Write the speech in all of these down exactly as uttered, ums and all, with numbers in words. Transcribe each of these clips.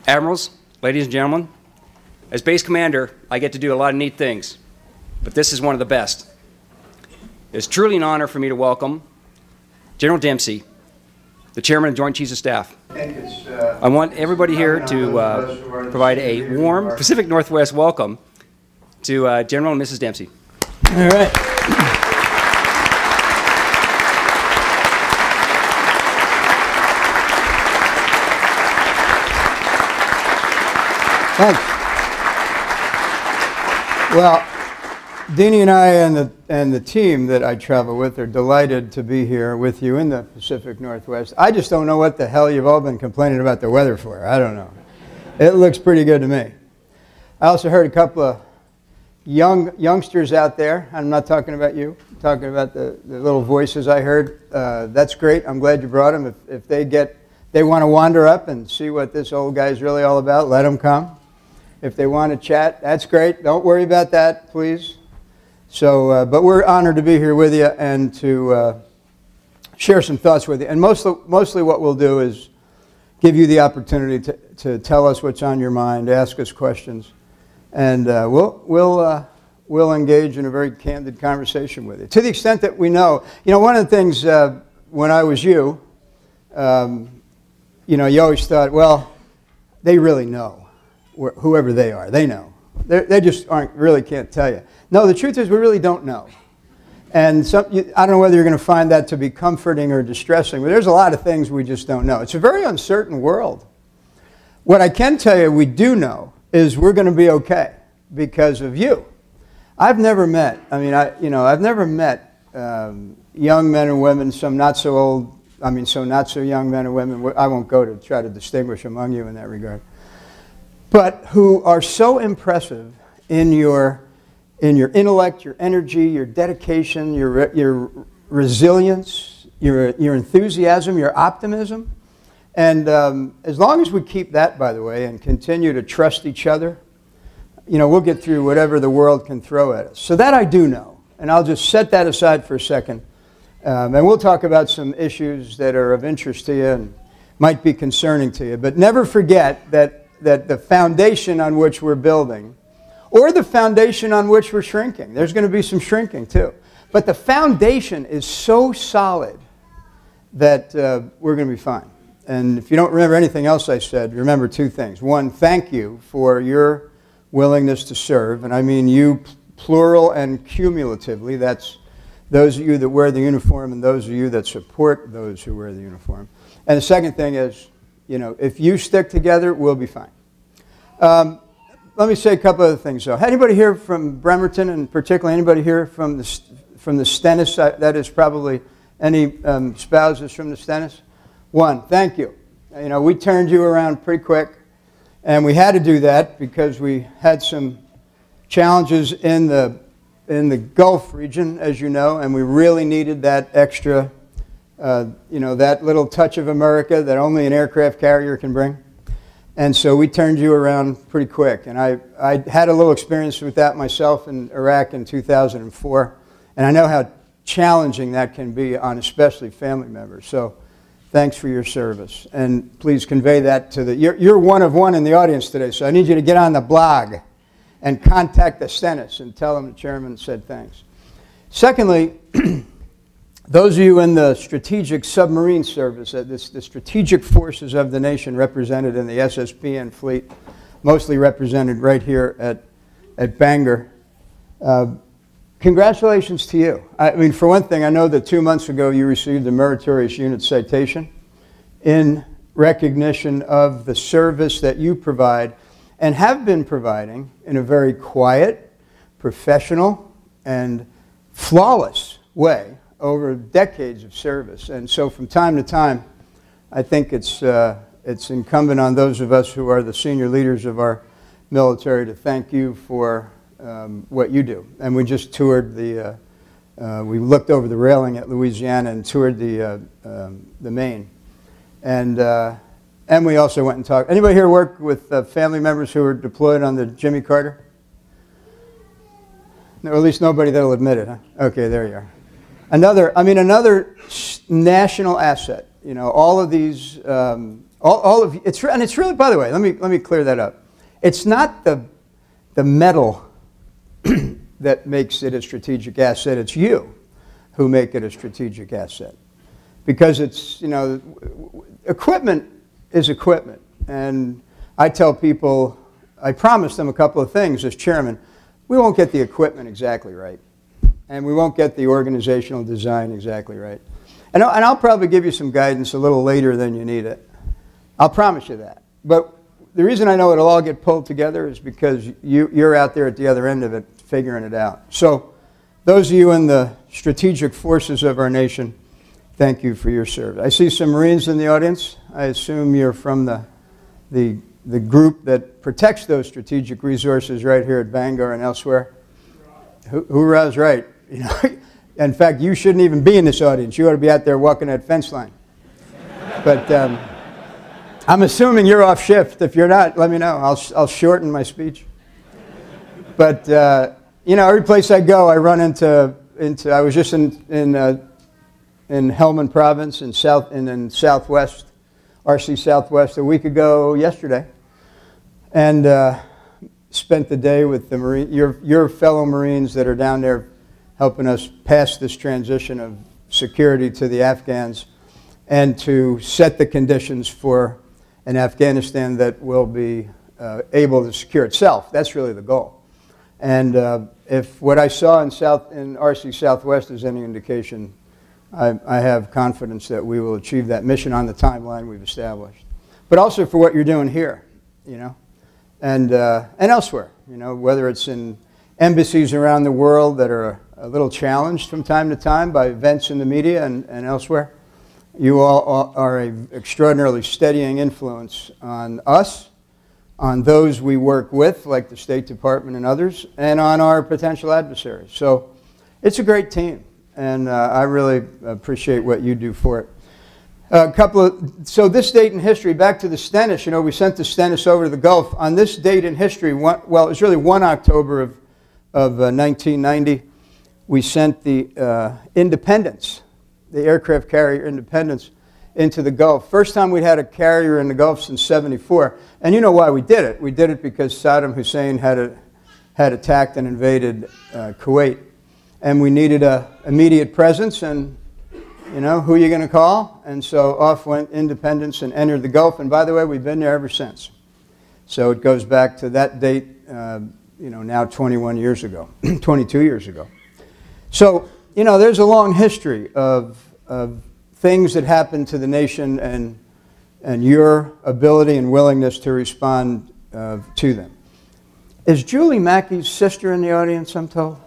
Admirals, ladies and gentlemen, as base commander, I get to do a lot of neat things, but this is one of the best. It's truly an honor for me to welcome General Dempsey, the Chairman of Joint Chiefs of Staff. I want everybody here to uh, provide a warm Pacific Northwest welcome to uh, General and Missus Dempsey. All right. Thanks. Well, Deanie and I and the, and the team that I travel with are delighted to be here with you in the Pacific Northwest. I just don't know what the hell you've all been complaining about the weather for. I don't know. It looks pretty good to me. I also heard a couple of young youngsters out there. I'm not talking about you. I'm talking about the, the little voices I heard. Uh, that's great. I'm glad you brought them. If, if they get, they want to wander up and see what this old guy's really all about, let them come. If they want to chat, that's great. Don't worry about that, please. So, uh, but we're honored to be here with you and to uh, share some thoughts with you. And mostly, mostly what we'll do is give you the opportunity to, to tell us what's on your mind, ask us questions, and uh, we'll, we'll, uh, we'll engage in a very candid conversation with you. To the extent that we know, you know, one of the things uh, when I was you, um, you know, you always thought, well, they really know. Whoever they are, they know. They're, they just aren't, really can't tell you. No, the truth is we really don't know. And some, you, I don't know whether you're going to find that to be comforting or distressing, but there's a lot of things we just don't know. It's a very uncertain world. What I can tell you we do know is we're going to be okay because of you. I've never met, I mean, I, you know, I've never met um, young men and women, some not so old, I mean, so not so young men and women. I won't go to try to distinguish among you in that regard. But who are so impressive in your, in your intellect, your energy, your dedication, your, your resilience, your, your enthusiasm, your optimism. And um, as long as we keep that, by the way, and continue to trust each other, you know, we'll get through whatever the world can throw at us. So that I do know. And I'll just set that aside for a second. Um, and we'll talk about some issues that are of interest to you and might be concerning to you. But never forget that that the foundation on which we're building, or the foundation on which we're shrinking. There's going to be some shrinking too. But the foundation is so solid that uh, we're going to be fine. And if you don't remember anything else I said, remember two things. One, thank you for your willingness to serve. And I mean you plural and cumulatively. That's those of you that wear the uniform and those of you that support those who wear the uniform. And the second thing is, you know, if you stick together, we'll be fine. Um, let me say a couple other things, though. Anybody here from Bremerton, and particularly anybody here from the from the Stennis? That is probably any um, spouses from the Stennis. One, thank you. You know, we turned you around pretty quick, and we had to do that because we had some challenges in the in the Gulf region, as you know, and we really needed that extra. Uh, you know, that little touch of America that only an aircraft carrier can bring. And so we turned you around pretty quick. And I, I had a little experience with that myself in Iraq in two thousand four. And I know how challenging that can be on especially family members. So thanks for your service. And please convey that to the, you're, you're one of one in the audience today. So I need you to get on the blog and contact the Stennis and tell them the chairman said thanks. Secondly, those of you in the Strategic Submarine Service, uh, this, the strategic forces of the nation represented in the S S P N fleet, mostly represented right here at, at Bangor, uh, congratulations to you. I mean, for one thing, I know that two months ago you received the Meritorious Unit Citation in recognition of the service that you provide and have been providing in a very quiet, professional, and flawless way over decades of service. And so from time to time, I think it's, uh, it's incumbent on those of us who are the senior leaders of our military to thank you for um, what you do. And we just toured the, uh, uh, we looked over the railing at Louisiana and toured the, uh, um, the Maine. And, uh, and we also went and talked. Anybody here work with uh, family members who were deployed on the Jimmy Carter? No, at least nobody that'll admit it, huh? Okay, there you are. Another, I mean, another national asset. You know, all of these um, All, all of you, it's, and it's really, by the way, let me, let me clear that up. It's not the, the metal that makes it a strategic asset. It's you who make it a strategic asset. Because it's, you know, equipment is equipment. And I tell people, I promised them a couple of things as chairman. We won't get the equipment exactly right. And we won't get the organizational design exactly right. And I'll, and I'll probably give you some guidance a little later than you need it. I'll promise you that. But the reason I know it'll all get pulled together is because you, you're out there at the other end of it figuring it out. So those of you in the strategic forces of our nation, thank you for your service. I see some Marines in the audience. I assume you're from the, the, the group that protects those strategic resources right here at Bangor and elsewhere. Hoorah's right. You know, in fact, you shouldn't even be in this audience. You ought to be out there walking that fence line. But um, I'm assuming you're off shift. If you're not, let me know. I'll, I'll shorten my speech. But, uh, you know, every place I go, I run into, into I was just in, in, uh, in Helmand Province in, South, in, in Southwest, R C Southwest, a week ago yesterday. And uh, spent the day with the Marine, your, your fellow Marines that are down there helping us pass this transition of security to the Afghans and to set the conditions for an Afghanistan that will be uh, able to secure itself. That's really the goal. And uh, if what I saw in, South, in R C Southwest is any indication, I, I have confidence that we will achieve that mission on the timeline we've established. But also for what you're doing here, you know, and, uh, and elsewhere, you know, whether it's in embassies around the world that are a, a little challenged from time to time by events in the media and, and elsewhere. You all are an extraordinarily steadying influence on us, on those we work with, like the State Department and others, and on our potential adversaries. So it's a great team, and uh, I really appreciate what you do for it. A couple of, so this date in history, back to the Stennis, you know, we sent the Stennis over to the Gulf. On this date in history, one, well, it was really one October of, of uh, nineteen ninety, we sent the uh, Independence, the aircraft carrier Independence, into the Gulf. First time we'd had a carrier in the Gulf since seventy-four. And you know why we did it. We did it because Saddam Hussein had, a, had attacked and invaded uh, Kuwait. And we needed an immediate presence, and you know, who are you going to call? And so off went Independence and entered the Gulf. And by the way, we've been there ever since. So it goes back to that date, uh, you know, now twenty-one years ago, twenty-two years ago. So, you know, there's a long history of, of things that happened to the nation and, and your ability and willingness to respond uh, to them. Is Julie Mackey's sister in the audience, I'm told?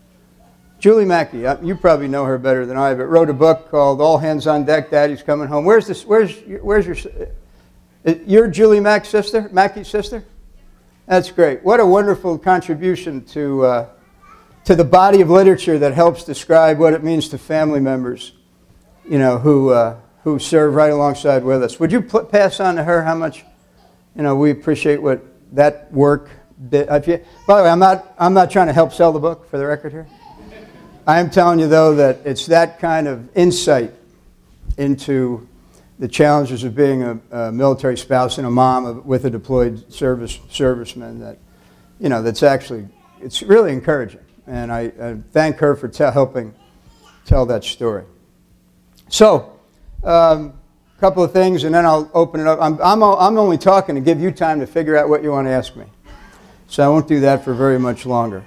Julie Mackey, you probably know her better than I, but wrote a book called All Hands on Deck, Daddy's Coming Home. Where's this? Where's, where's your, you're Julie Mackey's sister? Mackey's sister? That's great. What a wonderful contribution to, uh, to the body of literature that helps describe what it means to family members, you know, who, uh, who serve right alongside with us. Would you put, pass on to her how much, you know, we appreciate what that work did. If you, by the way, I'm not, I'm not trying to help sell the book, for the record here. I am telling you, though, that it's that kind of insight into the challenges of being a, a military spouse and a mom of, with a deployed service serviceman that, you know, that's actually, it's really encouraging. And I, I thank her for te helping tell that story. So, a um, couple of things, and then I'll open it up. I'm, I'm, I'm only talking to give you time to figure out what you want to ask me. So I won't do that for very much longer.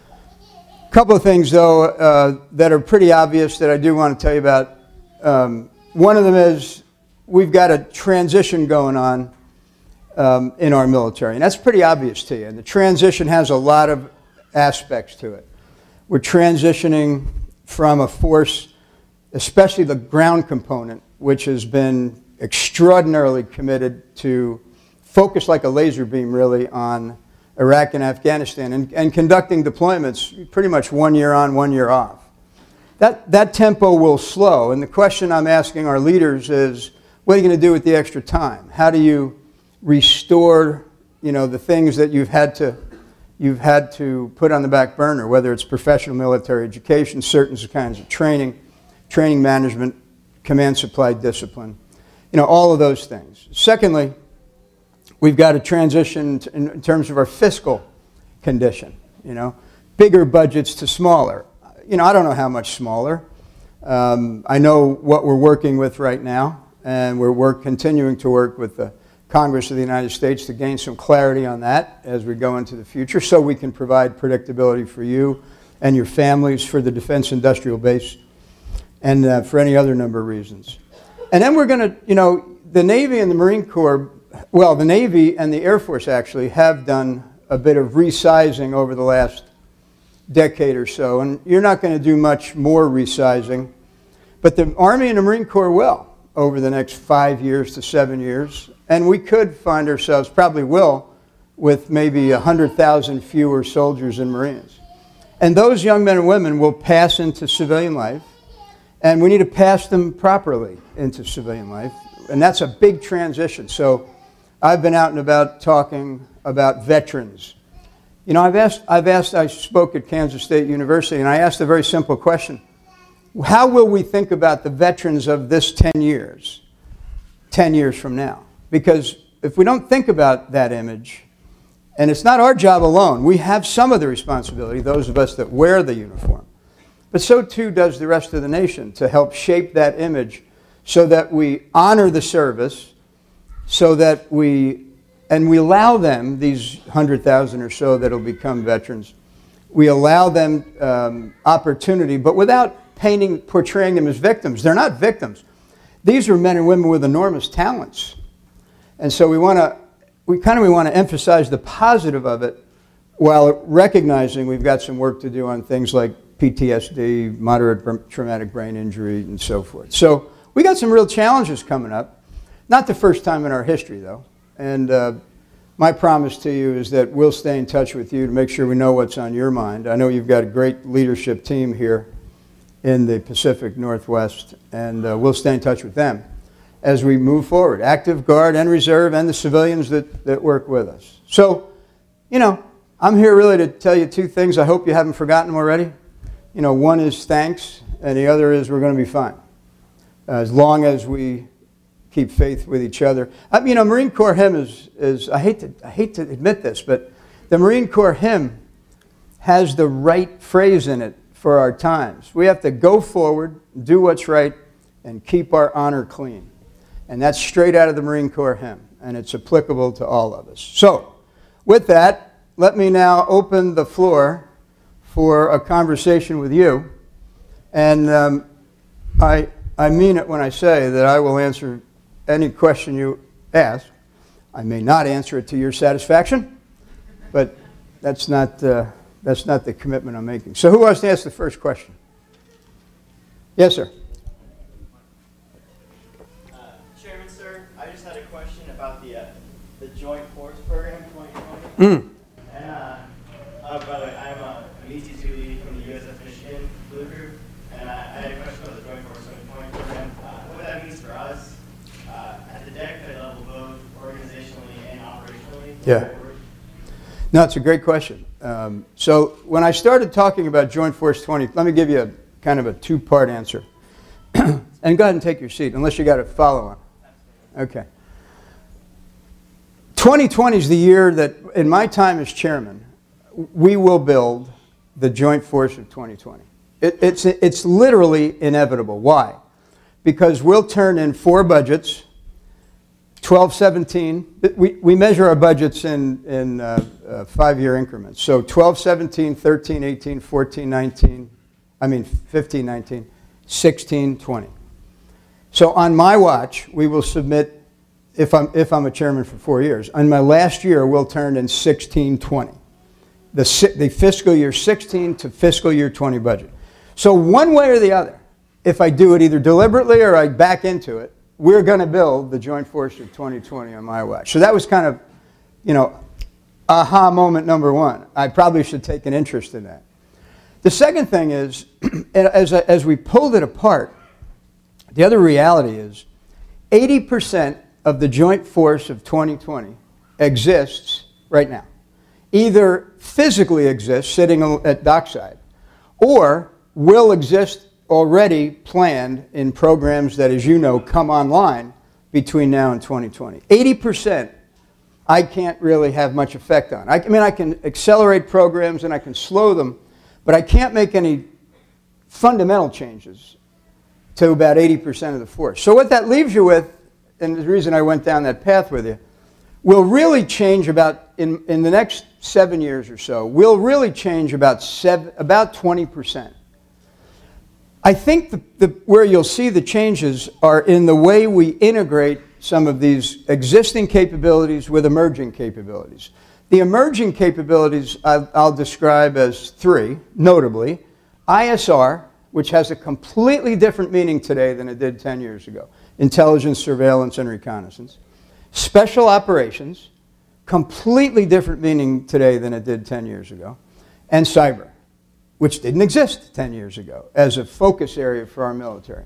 A couple of things, though, uh, that are pretty obvious that I do want to tell you about. Um, one of them is we've got a transition going on um, in our military, and that's pretty obvious to you. And the transition has a lot of aspects to it. We're transitioning from a force, especially the ground component, which has been extraordinarily committed to focus like a laser beam, really, on Iraq and Afghanistan, and, and conducting deployments pretty much one year on, one year off. That, that tempo will slow, and the question I'm asking our leaders is, what are you going to do with the extra time? How do you restore, you know, the things that you've had to, you've had to put on the back burner, whether it's professional military education, certain kinds of training, training management, command supply discipline. You know, all of those things. Secondly, we've got to transition in terms of our fiscal condition, you know, bigger budgets to smaller. You know, I don't know how much smaller. Um, I know what we're working with right now, and we're work, continuing to work with the Congress of the United States to gain some clarity on that as we go into the future, so we can provide predictability for you and your families, for the defense industrial base, and uh, for any other number of reasons. And then we're going to, you know, the Navy and the Marine Corps, well, the Navy and the Air Force actually have done a bit of resizing over the last decade or so, and you're not going to do much more resizing, but the Army and the Marine Corps will over the next five years to seven years, and we could find ourselves, probably will, with maybe one hundred thousand fewer soldiers and Marines. And those young men and women will pass into civilian life, and we need to pass them properly into civilian life, and that's a big transition. So I've been out and about talking about veterans. You know, I've asked, I've asked, I spoke at Kansas State University, and I asked a very simple question. How will we think about the veterans of this ten years, ten years from now? Because if we don't think about that image, and it's not our job alone, we have some of the responsibility, those of us that wear the uniform, but so too does the rest of the nation, to help shape that image so that we honor the service, so that we And we allow them, these one hundred thousand or so that will become veterans, we allow them um, opportunity, but without painting, portraying them as victims. They're not victims. These are men and women with enormous talents. And so we want to, we kind of we want to emphasize the positive of it, while recognizing we've got some work to do on things like P T S D, moderate traumatic brain injury, and so forth. So we got some real challenges coming up. Not the first time in our history, though. And uh, my promise to you is that we'll stay in touch with you to make sure we know what's on your mind. I know you've got a great leadership team here in the Pacific Northwest, and uh, we'll stay in touch with them as we move forward, active guard and reserve and the civilians that, that work with us. So, you know, I'm here really to tell you two things. I hope you haven't forgotten them already. You know, one is thanks, and the other is we're going to be fine. Uh, as long as we keep faith with each other. I mean, you know, Marine Corps hymn is, is I, hate to, I hate to admit this, but the Marine Corps hymn has the right phrase in it for our times. We have to go forward, do what's right, and keep our honor clean. And that's straight out of the Marine Corps hymn, and it's applicable to all of us. So, with that, let me now open the floor for a conversation with you. And um, I, I mean it when I say that I will answer any question you ask. I may not answer it to your satisfaction, but that's not, uh, that's not the commitment I'm making. So who wants to ask the first question? Yes, sir. Uh, Chairman, sir, I just had a question about the, uh, the Joint Force Program twenty twenty. Mm. And, uh, uh, by the way, I'm uh, an E T two lead from the U S S Michigan Blue Group, and I, I had a question about the Joint Force twenty twenty program. Uh, what that means for us, deck level, both organizationally and operationally? Yeah. No, it's a great question. Um, so when I started talking about Joint Force twenty, let me give you a kind of a two-part answer. And go ahead and take your seat, unless you got a follow-on. Okay. twenty twenty is the year that, in my time as chairman, we will build the Joint Force of twenty twenty. It, it's, it's literally inevitable. Why? Because we'll turn in four budgets, twelve seventeen, we, we measure our budgets in, in uh, uh, five-year increments. So twelve seventeen, thirteen eighteen, fourteen nineteen, I mean fifteen nineteen, sixteen twenty. So on my watch, we will submit, if I'm, if I'm a chairman for four years, on my last year, we'll turn in sixteen twenty. The, the fiscal year sixteen to fiscal year twenty budget. So one way or the other, if I do it either deliberately or I back into it, we're going to build the Joint Force of twenty twenty on my watch. So that was kind of, you know, aha moment number one. I probably should take an interest in that. The second thing is, as, as we pulled it apart, the other reality is eighty percent of the Joint Force of twenty twenty exists right now. Either physically exists sitting at dockside, or will exist already planned in programs that, as you know, come online between now and twenty twenty. eighty percent I can't really have much effect on. I, I mean, I can accelerate programs and I can slow them, but I can't make any fundamental changes to about eighty percent of the force. So what that leaves you with, and the reason I went down that path with you, will really change about, in, in the next seven years or so, will really change about, seven, about twenty percent. I think the, the, where you'll see the changes are in the way we integrate some of these existing capabilities with emerging capabilities. The emerging capabilities I'll, I'll describe as three, notably, I S R, which has a completely different meaning today than it did ten years ago. Intelligence, surveillance, and reconnaissance. Special operations, completely different meaning today than it did ten years ago. And cyber, which didn't exist ten years ago as a focus area for our military.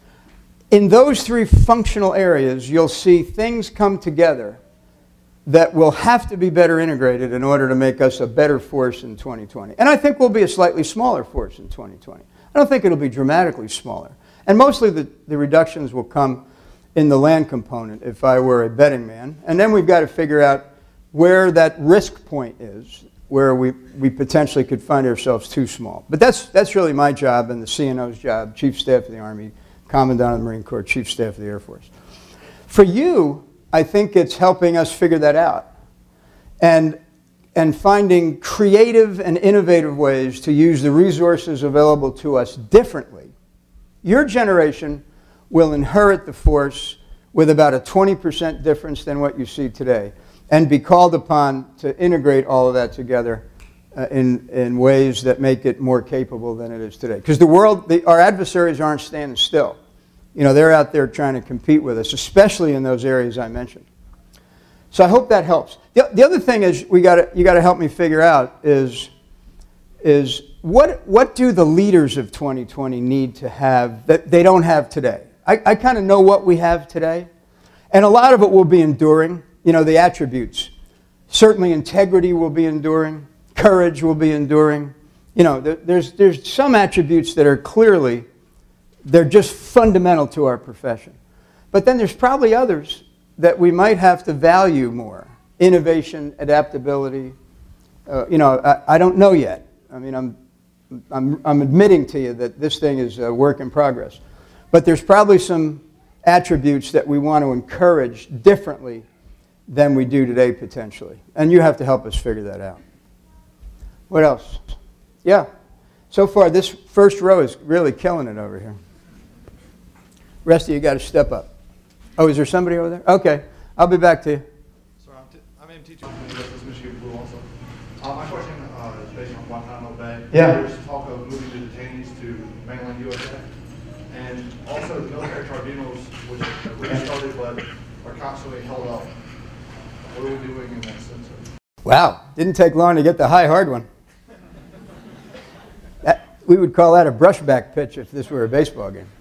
In those three functional areas, you'll see things come together that will have to be better integrated in order to make us a better force in twenty twenty. And I think we'll be a slightly smaller force in twenty twenty. I don't think it'll be dramatically smaller. And mostly the, the reductions will come in the land component if I were a betting man. And then we've got to figure out where that risk point is, where we, we potentially could find ourselves too small. But that's, that's really my job and the C N O's job, Chief Staff of the Army, Commandant of the Marine Corps, Chief Staff of the Air Force. For you, I think it's helping us figure that out and, and finding creative and innovative ways to use the resources available to us differently. Your generation will inherit the force with about a twenty percent difference than what you see today and be called upon to integrate all of that together uh, in, in ways that make it more capable than it is today. Because the world, the, our adversaries aren't standing still. You know, they're out there trying to compete with us, especially in those areas I mentioned. So I hope that helps. The, the other thing is we gotta, you got to help me figure out is, is what, what do the leaders of twenty twenty need to have that they don't have today? I, I kind of know what we have today, and a lot of it will be enduring. You know, the attributes. Certainly integrity will be enduring. Courage will be enduring. You know, there, there's, there's some attributes that are clearly, they're just fundamental to our profession. But then there's probably others that we might have to value more. Innovation, adaptability. Uh, you know, I, I don't know yet. I mean, I'm, I'm, I'm admitting to you that this thing is a work in progress. But there's probably some attributes that we want to encourage differently than we do today, potentially. And you have to help us figure that out. What else? Yeah. So far, this first row is really killing it over here. Rest of you got to step up. Oh, is there somebody over there? Okay. I'll be back to you. Sorry, I'm, t I'm in teacher from the U S S Michigan Blue also. Uh, my question uh, is based on Guantanamo Bay. Yeah. There's talk of moving the detainees to mainland U S A. And also military tribunals, which have restarted but are constantly held up. What are we doing in that sense? Wow. Didn't take long to get the high hard one. That, we would call that a brushback pitch if this were a baseball game.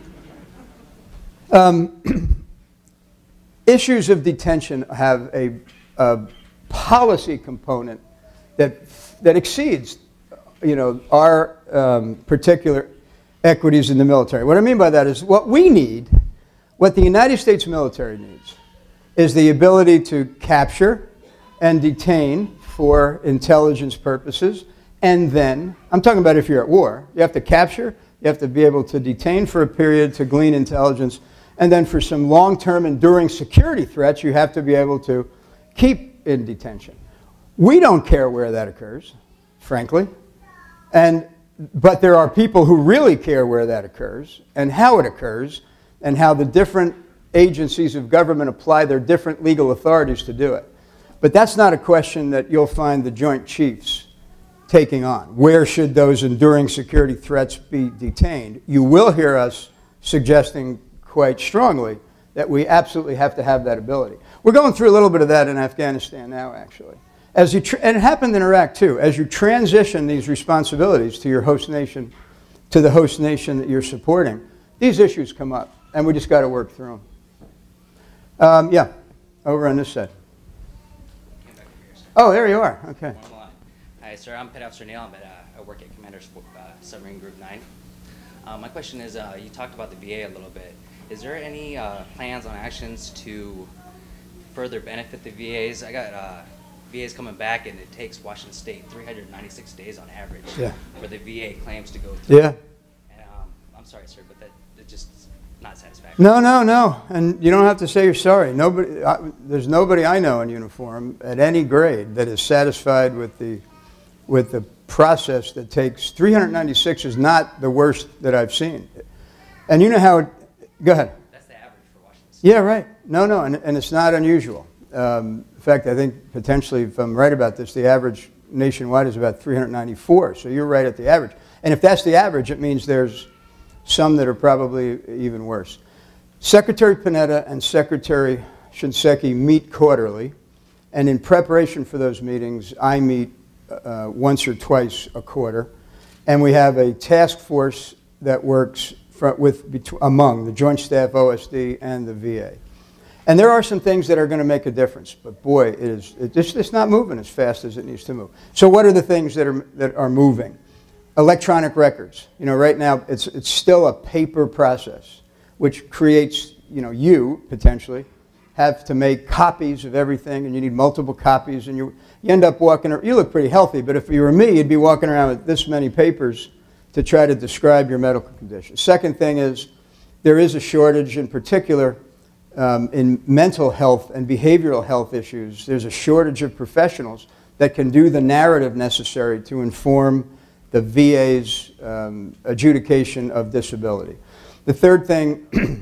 Um, issues of detention have a, a policy component that, that exceeds, you know, our um, particular equities in the military. What I mean by that is what we need, what the United States military needs, is the ability to capture and detain for intelligence purposes, and then, I'm talking about if you're at war, you have to capture, you have to be able to detain for a period to glean intelligence, and then for some long-term enduring security threats, you have to be able to keep in detention. We don't care where that occurs, frankly, and, but there are people who really care where that occurs, and how it occurs, and how the different agencies of government apply their different legal authorities to do it. But that's not a question that you'll find the Joint Chiefs taking on. Where should those enduring security threats be detained? You will hear us suggesting quite strongly that we absolutely have to have that ability. We're going through a little bit of that in Afghanistan now, actually. As you and it happened in Iraq, too. As you transition these responsibilities to your host nation, to the host nation that you're supporting, these issues come up, and we just got to work through them. Um, yeah, over on this side. Oh, there you are. Okay. Hi, sir. I'm Petty Officer Neil. I'm at, uh, I work at Commander's uh, Submarine Group nine. Uh, my question is, uh, you talked about the V A a little bit, is there any uh, plans on actions to further benefit the V As? I got uh, V As coming back, and it takes Washington State three hundred ninety-six days on average Yeah. for the V A claims to go through. Yeah. And, um, I'm sorry, sir, but that, that just not satisfactory. No, no, no. And you don't have to say you're sorry. Nobody, I, there's nobody I know in uniform at any grade that is satisfied with the, with the process that takes three hundred ninety-six is not the worst that I've seen. And you know how it, go ahead. That's the average for Washington State. Yeah, right. No, no, and, and it's not unusual. Um, in fact, I think potentially, if I'm right about this, the average nationwide is about three hundred ninety-four. So you're right at the average. And if that's the average, it means there's some that are probably even worse. Secretary Panetta and Secretary Shinseki meet quarterly. And in preparation for those meetings, I meet uh, once or twice a quarter. And we have a task force that works for, with, between, among the Joint Staff O S D and the V A. And there are some things that are going to make a difference, but boy, it is, it, it's, it's not moving as fast as it needs to move. So what are the things that are, that are moving? Electronic records. You know, right now it's, it's still a paper process, which creates, you know, you potentially have to make copies of everything, and you need multiple copies, and you, you end up walking, you look pretty healthy, but if you were me, you'd be walking around with this many papers to try to describe your medical condition. Second thing is, there is a shortage in particular um, in mental health and behavioral health issues. There's a shortage of professionals that can do the narrative necessary to inform the V A's um, adjudication of disability. The third thing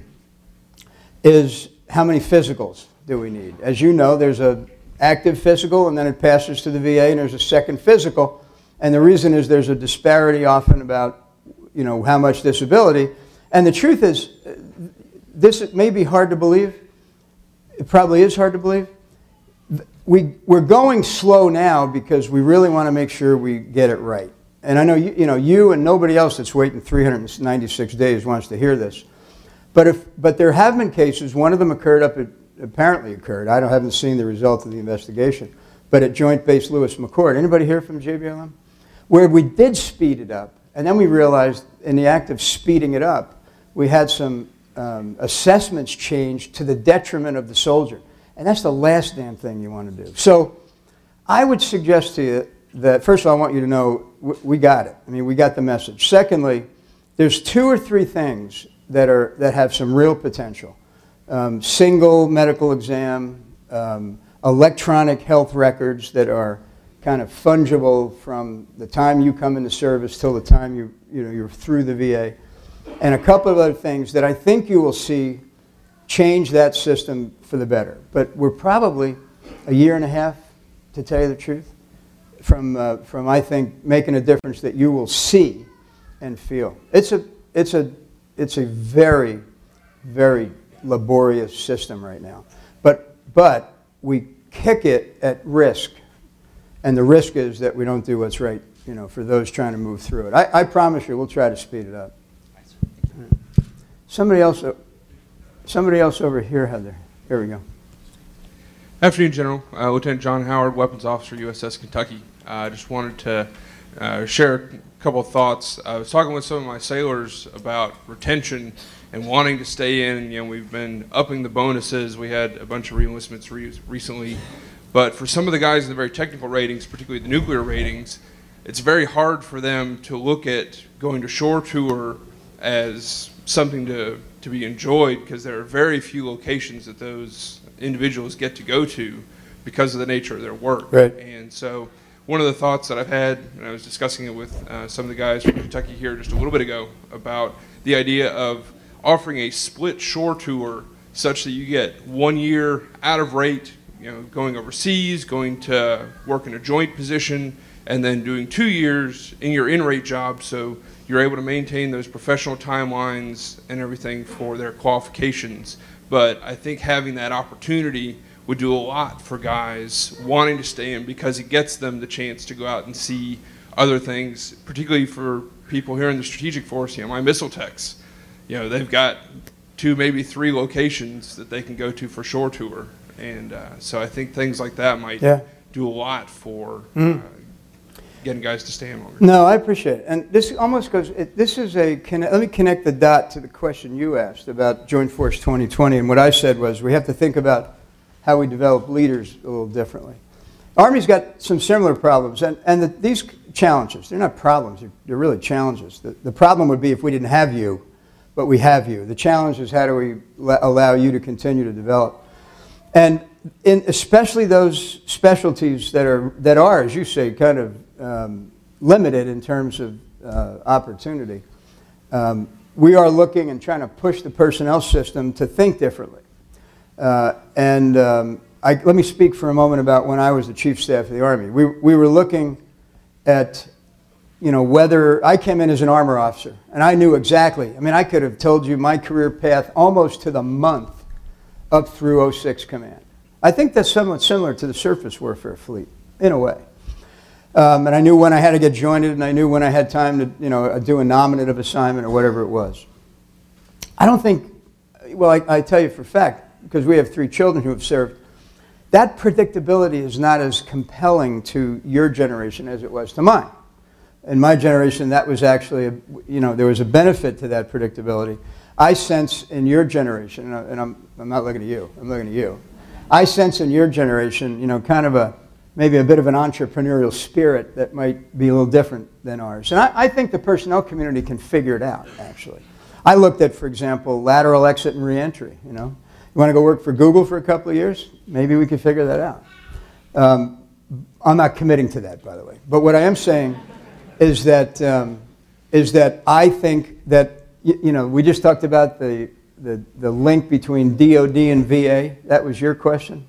is, how many physicals do we need? As you know, there's an active physical, and then it passes to the V A, and there's a second physical. And the reason is there's a disparity often about, you know, how much disability. And the truth is, this may be hard to believe. It probably is hard to believe. We, we're going slow now because we really want to make sure we get it right. And I know you, you know, you and nobody else that's waiting three hundred ninety-six days wants to hear this. But, if, but there have been cases, one of them occurred up at, apparently occurred, I don't, haven't seen the result of the investigation, but at Joint Base Lewis McChord. Anybody here from J B L M? Where we did speed it up, and then we realized in the act of speeding it up, we had some um, assessments changed to the detriment of the soldier. And that's the last damn thing you want to do. So I would suggest to you that, first of all, I want you to know we got it. I mean, we got the message. Secondly, there's two or three things that, are, that have some real potential. Um, single medical exam, um, electronic health records that are kind of fungible from the time you come into service till the time you, you know, you're through the V A, and a couple of other things that I think you will see change that system for the better. But we're probably a year and a half, to tell you the truth, from, uh, from I think, making a difference that you will see and feel. It's a, it's a, it's a very, very laborious system right now. But, but we kick it at risk. And the risk is that we don't do what's right, you know, for those trying to move through it. I, I promise you, we'll try to speed it up. Somebody else, somebody else over here, Heather. Here we go. Afternoon, General. Uh, Lieutenant John Howard, Weapons Officer, U S S Kentucky. I uh, just wanted to uh, share a couple of thoughts. I was talking with some of my sailors about retention and wanting to stay in. You know, we've been upping the bonuses. We had a bunch of reenlistments re recently. But for some of the guys in the very technical ratings, particularly the nuclear ratings, it's very hard for them to look at going to shore tour as something to, to be enjoyed, because there are very few locations that those individuals get to go to because of the nature of their work. Right. And so one of the thoughts that I've had, and I was discussing it with uh, some of the guys from Kentucky here just a little bit ago, about the idea of offering a split shore tour such that you get one year out of rate, you know, going overseas, going to work in a joint position, and then doing two years in your in-rate job, so you're able to maintain those professional timelines and everything for their qualifications. But I think having that opportunity would do a lot for guys wanting to stay in, because it gets them the chance to go out and see other things, particularly for people here in the strategic force. You know, my missile techs, you know, they've got two, maybe three locations that they can go to for shore tour. And uh, so I think things like that might yeah. do a lot for mm. uh, getting guys to stay in longer. No, I appreciate it. And this almost goes, it, this is a, let me connect the dot to the question you asked about Joint Force twenty twenty. And what I said was we have to think about how we develop leaders a little differently. Army's got some similar problems. And, and the, these challenges, they're not problems, they're, they're really challenges. The, the problem would be if we didn't have you, but we have you. The challenge is how do we allow you to continue to develop. And in especially those specialties that are, that are, as you say, kind of um, limited in terms of uh, opportunity, um, we are looking and trying to push the personnel system to think differently. Uh, and um, I, let me speak for a moment about when I was the Chief Staff of the Army. We, we were looking at, you know, whether I came in as an armor officer, and I knew exactly. I mean, I could have told you my career path almost to the month up through oh six Command. I think that's somewhat similar to the surface warfare fleet, in a way. Um, and I knew when I had to get jointed, and I knew when I had time to, you know, do a nominative assignment or whatever it was. I don't think, well, I, I tell you for a fact, because we have three children who have served, that predictability is not as compelling to your generation as it was to mine. In my generation, that was actually, a, you know, there was a benefit to that predictability. I sense in your generation, and I'm, I'm not looking at you, I'm looking at you. I sense in your generation, you know, kind of a, maybe a bit of an entrepreneurial spirit that might be a little different than ours. And I, I think the personnel community can figure it out, actually. I looked at, for example, lateral exit and reentry, you know. You want to go work for Google for a couple of years? Maybe we could figure that out. Um, I'm not committing to that, by the way. But what I am saying is that, um, is that I think that, you, you know, we just talked about the, the, the link between D O D and V A. That was your question.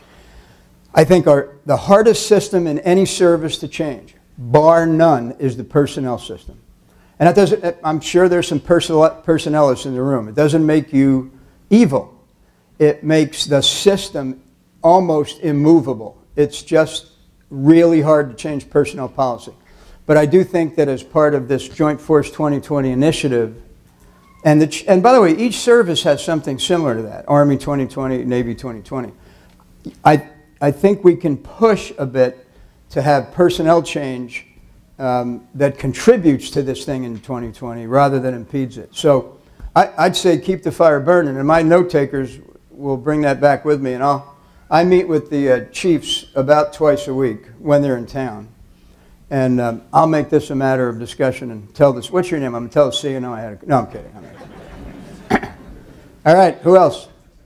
I think our, the hardest system in any service to change, bar none, is the personnel system. And that doesn't, I'm sure there's some personnelists in the room. It doesn't make you evil. It makes the system almost immovable. It's just really hard to change personnel policy. But I do think that as part of this Joint Force twenty twenty initiative, and, the, and by the way, each service has something similar to that, Army twenty twenty, Navy twenty twenty. I, I think we can push a bit to have personnel change um, that contributes to this thing in twenty twenty rather than impedes it. So I, I'd say keep the fire burning, and my note takers will bring that back with me, and I'll, I meet with the uh, chiefs about twice a week when they're in town. And um, I'll make this a matter of discussion and tell this. What's your name? I'm going to tell the C N O I had a... No, I'm kidding. I'm kidding. All right, who else?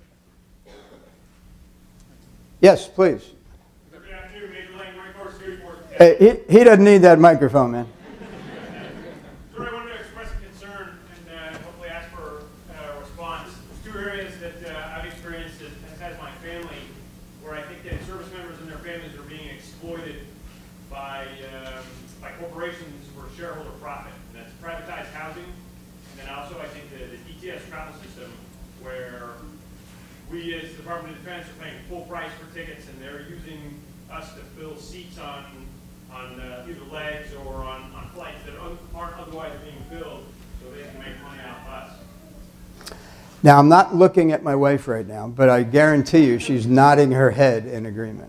Yes, please. Good afternoon, Major Lane, Marine Corps Security Force. Hey, he, he doesn't need that microphone, man. So I wanted to express a concern and uh, hopefully ask for a response. There's two areas that uh, I've experienced as, as has my family, where I think that service members and their families are being exploited by, um, by corporations for shareholder profit. And that's privatized housing, and then also I think the, the D T S travel system, where we as the Department of Defense are paying full price for tickets, and they're using us to fill seats on, on uh, either legs or on, on flights that aren't otherwise being filled, so they can make money out of us. Now, I'm not looking at my wife right now, but I guarantee you she's nodding her head in agreement.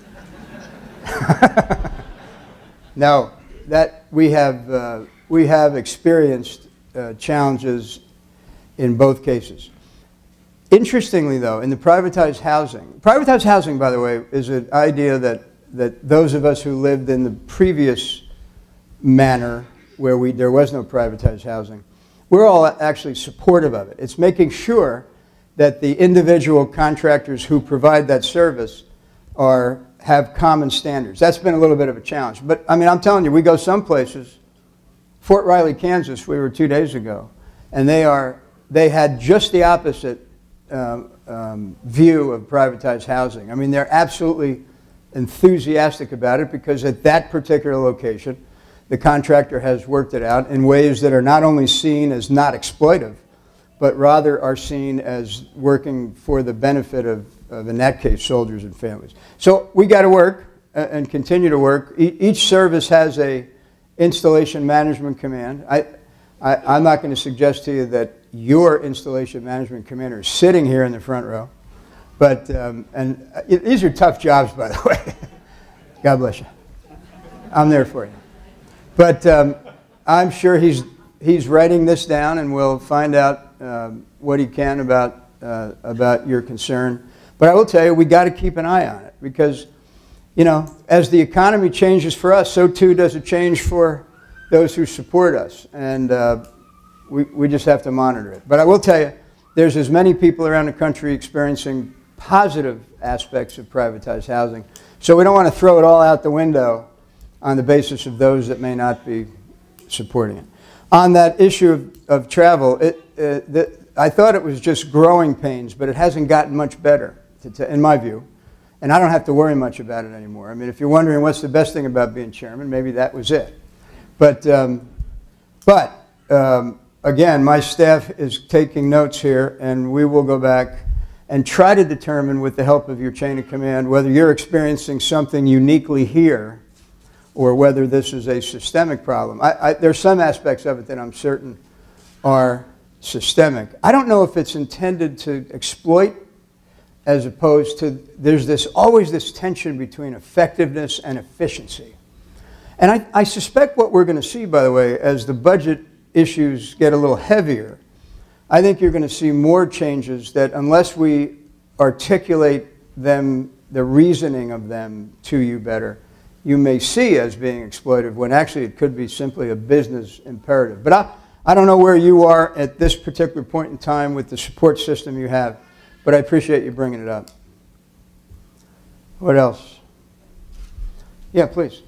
No, that we have, uh, we have experienced uh, challenges in both cases. Interestingly, though, in the privatized housing, privatized housing, by the way, is an idea that, that those of us who lived in the previous manner where we, there was no privatized housing, we're all actually supportive of it. It's making sure that the individual contractors who provide that service are, have common standards. That's been a little bit of a challenge. But, I mean, I'm telling you, we go some places. Fort Riley, Kansas, we were two days ago, and they, are, they had just the opposite um, um, view of privatized housing. I mean, they're absolutely enthusiastic about it because at that particular location, the contractor has worked it out in ways that are not only seen as not exploitive, but rather are seen as working for the benefit of, of in that case, soldiers and families. So we got to work uh, and continue to work. E each service has a installation management command. I, I, I'm not going to suggest to you that your installation management commander is sitting here in the front row, but um, and uh, these are tough jobs, by the way. God bless you. I'm there for you. But um, I'm sure he's, he's writing this down, and we'll find out um, what he can about, uh, about your concern. But I will tell you, we got to keep an eye on it, because, you know, as the economy changes for us, so too does it change for those who support us. And uh, we, we just have to monitor it. But I will tell you, there's as many people around the country experiencing positive aspects of privatized housing. So we don't want to throw it all out the window on the basis of those that may not be supporting it. On that issue of, of travel, it, uh, the, I thought it was just growing pains, but it hasn't gotten much better, to, to, in my view. And I don't have to worry much about it anymore. I mean, if you're wondering what's the best thing about being chairman, maybe that was it. But, um, but um, again, my staff is taking notes here, and we will go back and try to determine, with the help of your chain of command, whether you're experiencing something uniquely here or whether this is a systemic problem. I, I, there's some aspects of it that I'm certain are systemic. I don't know if it's intended to exploit, as opposed to, there's this always this tension between effectiveness and efficiency. And I, I suspect what we're going to see, by the way, as the budget issues get a little heavier, I think you're going to see more changes that, unless we articulate them, the reasoning of them to you better, you may see as being exploitive, when actually it could be simply a business imperative. But I, I don't know where you are at this particular point in time with the support system you have, but I appreciate you bringing it up. What else? Yeah, please.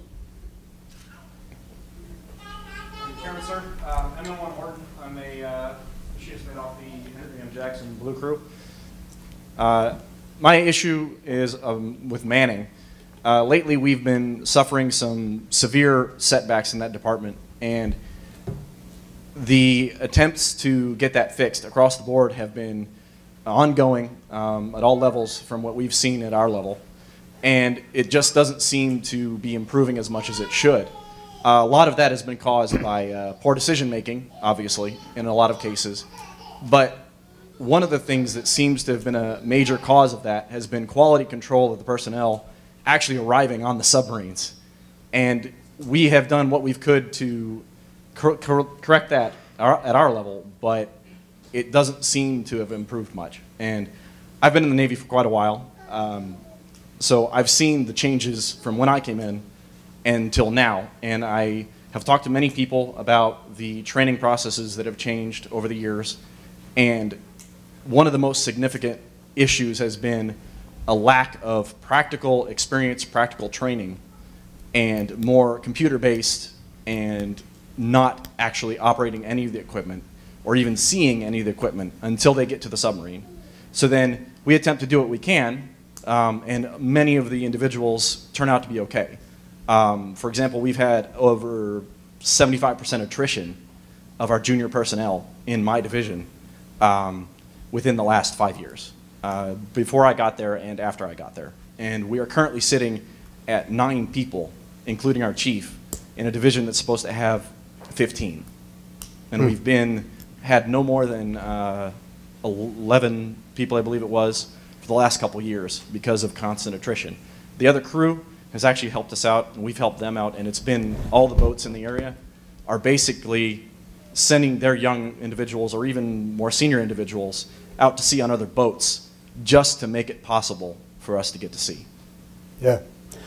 Chairman, sir, um, M L one Horton. I'm a uh, machinist mate off the Henry M. Jackson Blue Crew. Uh, my issue is um, with Manning. Uh, lately, we've been suffering some severe setbacks in that department, and the attempts to get that fixed across the board have been ongoing um, at all levels from what we've seen at our level, and it just doesn't seem to be improving as much as it should. Uh, a lot of that has been caused by uh, poor decision making, obviously, in a lot of cases, but one of the things that seems to have been a major cause of that has been quality control of the personnel actually arriving on the submarines. And we have done what we could to cor cor correct that our, at our level, but it doesn't seem to have improved much. And I've been in the Navy for quite a while, um, so I've seen the changes from when I came in until now, and I have talked to many people about the training processes that have changed over the years, and one of the most significant issues has been a lack of practical experience, practical training, and more computer-based and not actually operating any of the equipment or even seeing any of the equipment until they get to the submarine. So then we attempt to do what we can, um, and many of the individuals turn out to be okay. Um, for example, we've had over seventy-five percent attrition of our junior personnel in my division um, within the last five years. Uh, before I got there and after I got there. And we are currently sitting at nine people, including our chief, in a division that's supposed to have fifteen. And we've been, had no more than uh, eleven people, I believe it was, for the last couple years because of constant attrition. The other crew has actually helped us out, and we've helped them out, and it's been, all the boats in the area are basically sending their young individuals or even more senior individuals out to sea on other boats just to make it possible for us to get to sea. Yeah.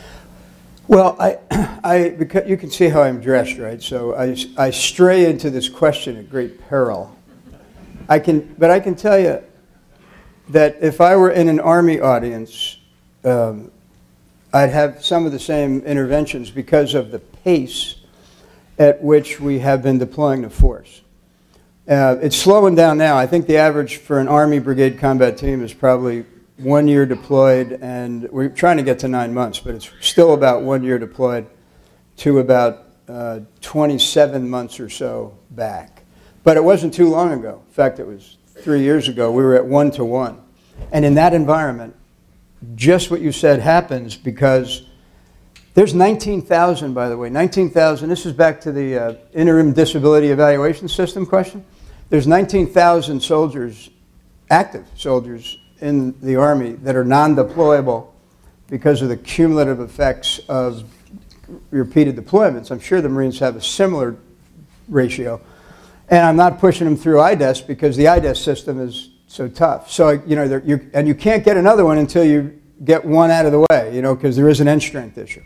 Well, I, I, because you can see how I'm dressed, right? So I, I stray into this question at great peril. I can, but I can tell you that if I were in an Army audience, um, I'd have some of the same interventions because of the pace at which we have been deploying the force. Uh, it's slowing down now. I think the average for an Army brigade combat team is probably one year deployed, and we're trying to get to nine months, but it's still about one year deployed to about uh, twenty-seven months or so back. But it wasn't too long ago. In fact, it was three years ago. We were at one to one. And in that environment, just what you said happens, because there's nineteen thousand, by the way, nineteen thousand. This is back to the uh, interim disability evaluation system question. There's nineteen thousand soldiers, active soldiers in the Army that are non-deployable because of the cumulative effects of repeated deployments. I'm sure the Marines have a similar ratio. And I'm not pushing them through I D E S because the I D E S system is so tough. So, you know, you, and you can't get another one until you get one out of the way, you know, because there is an end strength issue.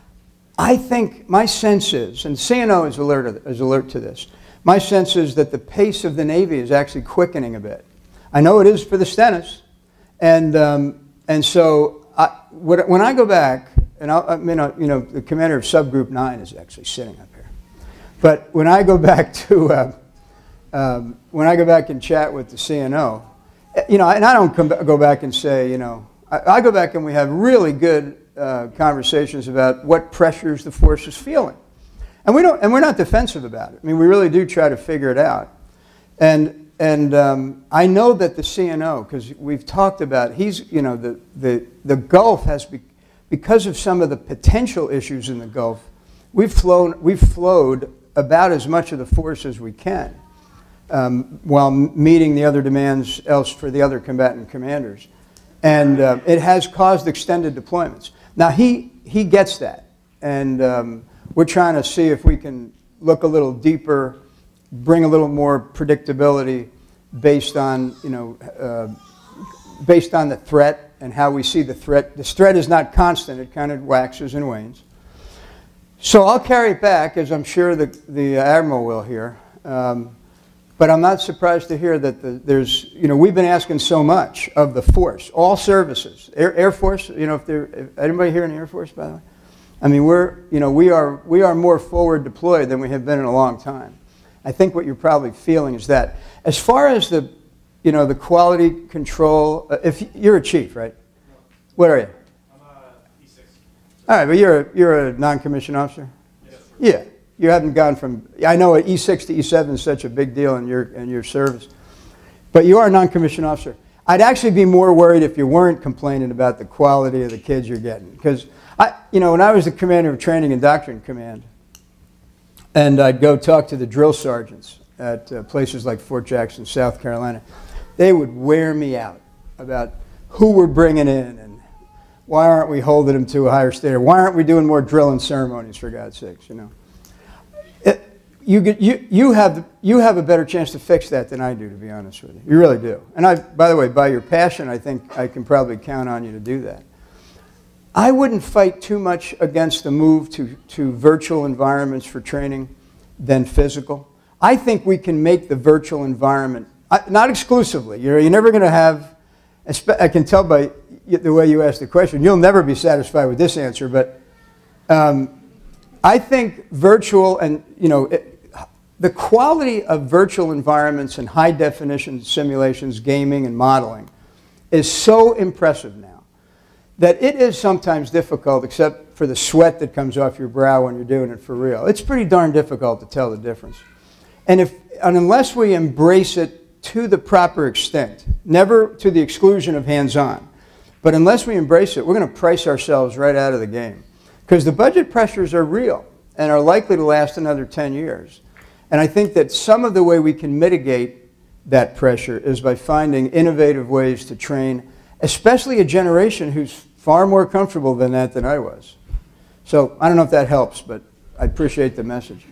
I think my sense is, and C N O is alert, is alert to this, my sense is that the pace of the Navy is actually quickening a bit. I know it is for the Stennis. And, um, and so I, when I go back, and I'll, I mean, you know, the commander of Subgroup nine is actually sitting up here. But when I go back to, uh, um, when I go back and chat with the C N O, you know, and I don't come, go back and say, you know, I, I go back and we have really good uh, conversations about what pressures the force is feeling. And, we don't, and we're not defensive about it. I mean, we really do try to figure it out. And, and um, I know that the C N O, because we've talked about, he's, you know, the, the, the Gulf has, be, because of some of the potential issues in the Gulf, we've flown, we've flowed about as much of the force as we can um, while meeting the other demands else for the other combatant commanders. And uh, it has caused extended deployments. Now, he, he gets that. And um, we're trying to see if we can look a little deeper, bring a little more predictability based on, you know, uh, based on the threat and how we see the threat. The threat is not constant. It kind of waxes and wanes. So I'll carry it back, as I'm sure the, the Admiral will here. Um, but I'm not surprised to hear that the, there's, you know, we've been asking so much of the force, all services. Air, Air Force, you know, if there, if anybody here in the Air Force, by the way? I mean, we're, you know, we are, we are more forward deployed than we have been in a long time. I think what you're probably feeling is that. As far as the, you know, the quality control, uh, if you're a chief, right? What are you? I'm a E six. All right, but you're a, you're a non-commissioned officer? Yes, sir. Yeah, you haven't gone from, I know E six to E seven is such a big deal in your, in your service, but you are a non-commissioned officer. I'd actually be more worried if you weren't complaining about the quality of the kids you're getting. Because, I, you know, when I was the commander of Training and Doctrine Command, and I'd go talk to the drill sergeants at uh, places like Fort Jackson, South Carolina, they would wear me out about who we're bringing in and why aren't we holding them to a higher standard? Why aren't we doing more drill and ceremonies, for God's sakes, you know? It, you, get, you, you, have, you have a better chance to fix that than I do, to be honest with you. You really do. And I, by the way, by your passion, I think I can probably count on you to do that. I wouldn't fight too much against the move to, to virtual environments for training than physical. I think we can make the virtual environment, not exclusively. You're, you're never going to have, I can tell by the way you asked the question, you'll never be satisfied with this answer, but um, I think virtual and, you know, it, the quality of virtual environments and high definition simulations, gaming and modeling is so impressive now that it is sometimes difficult, except for the sweat that comes off your brow when you're doing it for real. It's pretty darn difficult to tell the difference. And, if, and unless we embrace it to the proper extent, never to the exclusion of hands-on, but unless we embrace it, we're going to price ourselves right out of the game. Because the budget pressures are real and are likely to last another ten years. And I think that some of the way we can mitigate that pressure is by finding innovative ways to train, especially a generation who's far more comfortable than that than I was. So I don't know if that helps, but I appreciate the message.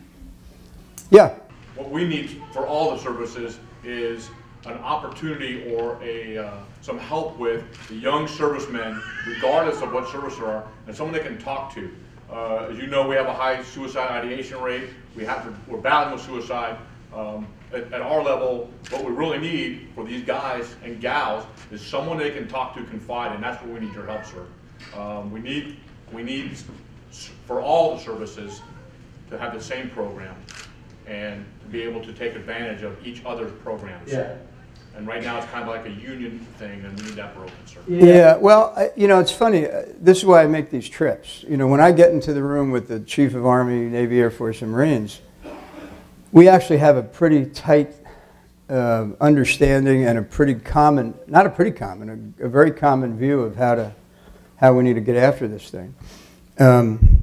Yeah? What we need for all the services is an opportunity or a, uh, some help with the young servicemen, regardless of what service they are, and someone they can talk to. Uh, as you know, we have a high suicide ideation rate. We have to, we're battling with suicide. Um, at, at our level, what we really need for these guys and gals is someone they can talk to, confide in. That's where we need your help, sir. Um, we need, we need for all the services to have the same program and to be able to take advantage of each other's programs. Yeah. And right now it's kind of like a union thing, and we need that broken, sir. Yeah, well, I, you know, it's funny. Uh, this is why I make these trips. You know, when I get into the room with the Chief of Army, Navy, Air Force, and Marines, we actually have a pretty tight uh, understanding and a pretty common, not a pretty common, a, a very common view of how to, how we need to get after this thing. Um,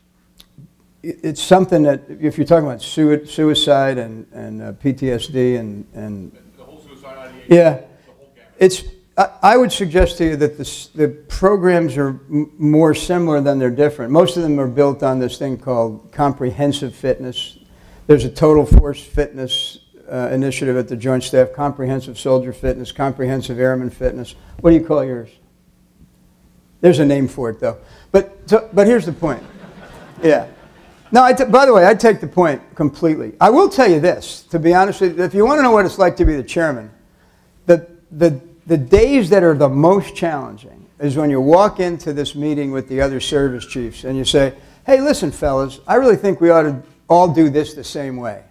it, it's something that, if you're talking about sui suicide and, and uh, P T S D and, and The whole suicide ideation, yeah, the whole gamut. it's, I, I would suggest to you that the, the programs are m more similar than they're different. Most of them are built on this thing called comprehensive fitness. There's a total force fitness uh, initiative at the Joint Staff, comprehensive soldier fitness, comprehensive airman fitness. What do you call yours? There's a name for it, though. But, so, but here's the point. Yeah. No, I t by the way, I take the point completely. I will tell you this, to be honest with you, if you want to know what it's like to be the chairman, the, the, the days that are the most challenging is when you walk into this meeting with the other service chiefs and you say, hey, listen, fellas, I really think we ought to all do this the same way.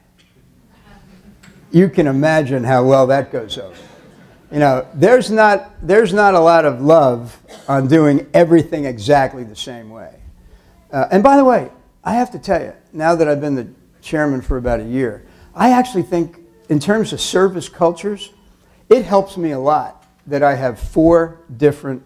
You can imagine how well that goes over. You know, there's not, there's not a lot of love on doing everything exactly the same way. Uh, and by the way, I have to tell you, now that I've been the chairman for about a year, I actually think in terms of service cultures, it helps me a lot that I have four different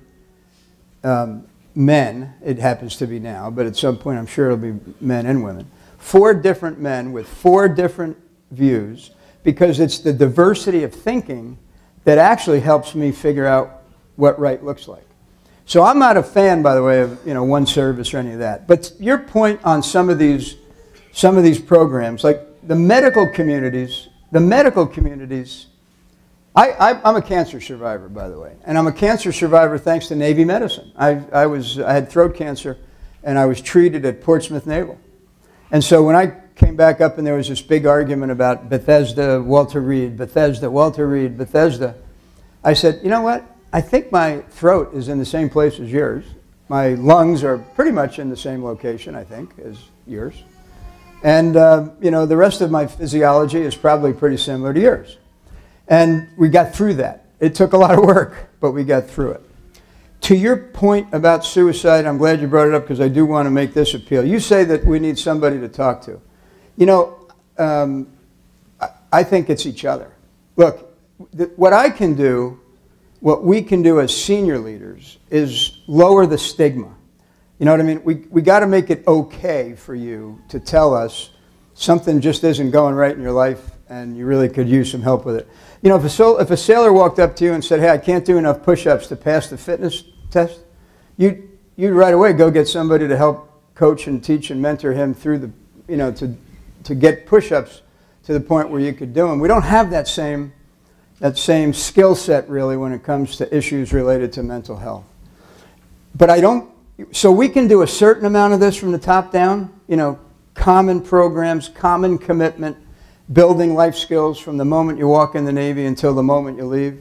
um, men, it happens to be now, but at some point I'm sure it'll be men and women, four different men with four different views, because it's the diversity of thinking that actually helps me figure out what right looks like. So I'm not a fan, by the way, of you know one service or any of that. But your point on some of these, some of these programs, like the medical communities, the medical communities. I, I, I'm a cancer survivor, by the way, and I'm a cancer survivor thanks to Navy medicine. I, I was I had throat cancer, and I was treated at Portsmouth Naval. And so when I came back up and there was this big argument about Bethesda, Walter Reed, Bethesda, Walter Reed, Bethesda, I said, you know what? I think my throat is in the same place as yours. My lungs are pretty much in the same location, I think, as yours. And, uh, you know, the rest of my physiology is probably pretty similar to yours. And we got through that. It took a lot of work, but we got through it. To your point about suicide, I'm glad you brought it up because I do want to make this appeal. You say that we need somebody to talk to. You know, um, I, I think it's each other. Look, th what I can do, what we can do as senior leaders is lower the stigma. You know what I mean? We, we got to make it okay for you to tell us something just isn't going right in your life and you really could use some help with it. You know, if a, sol if a sailor walked up to you and said, hey, I can't do enough push-ups to pass the fitness test, you'd, you'd right away go get somebody to help coach and teach and mentor him through the, you know, to, to get push-ups to the point where you could do them. We don't have that same, that same skill set, really, when it comes to issues related to mental health. But I don't, so we can do a certain amount of this from the top down, you know, common programs, common commitment, building life skills from the moment you walk in the Navy until the moment you leave.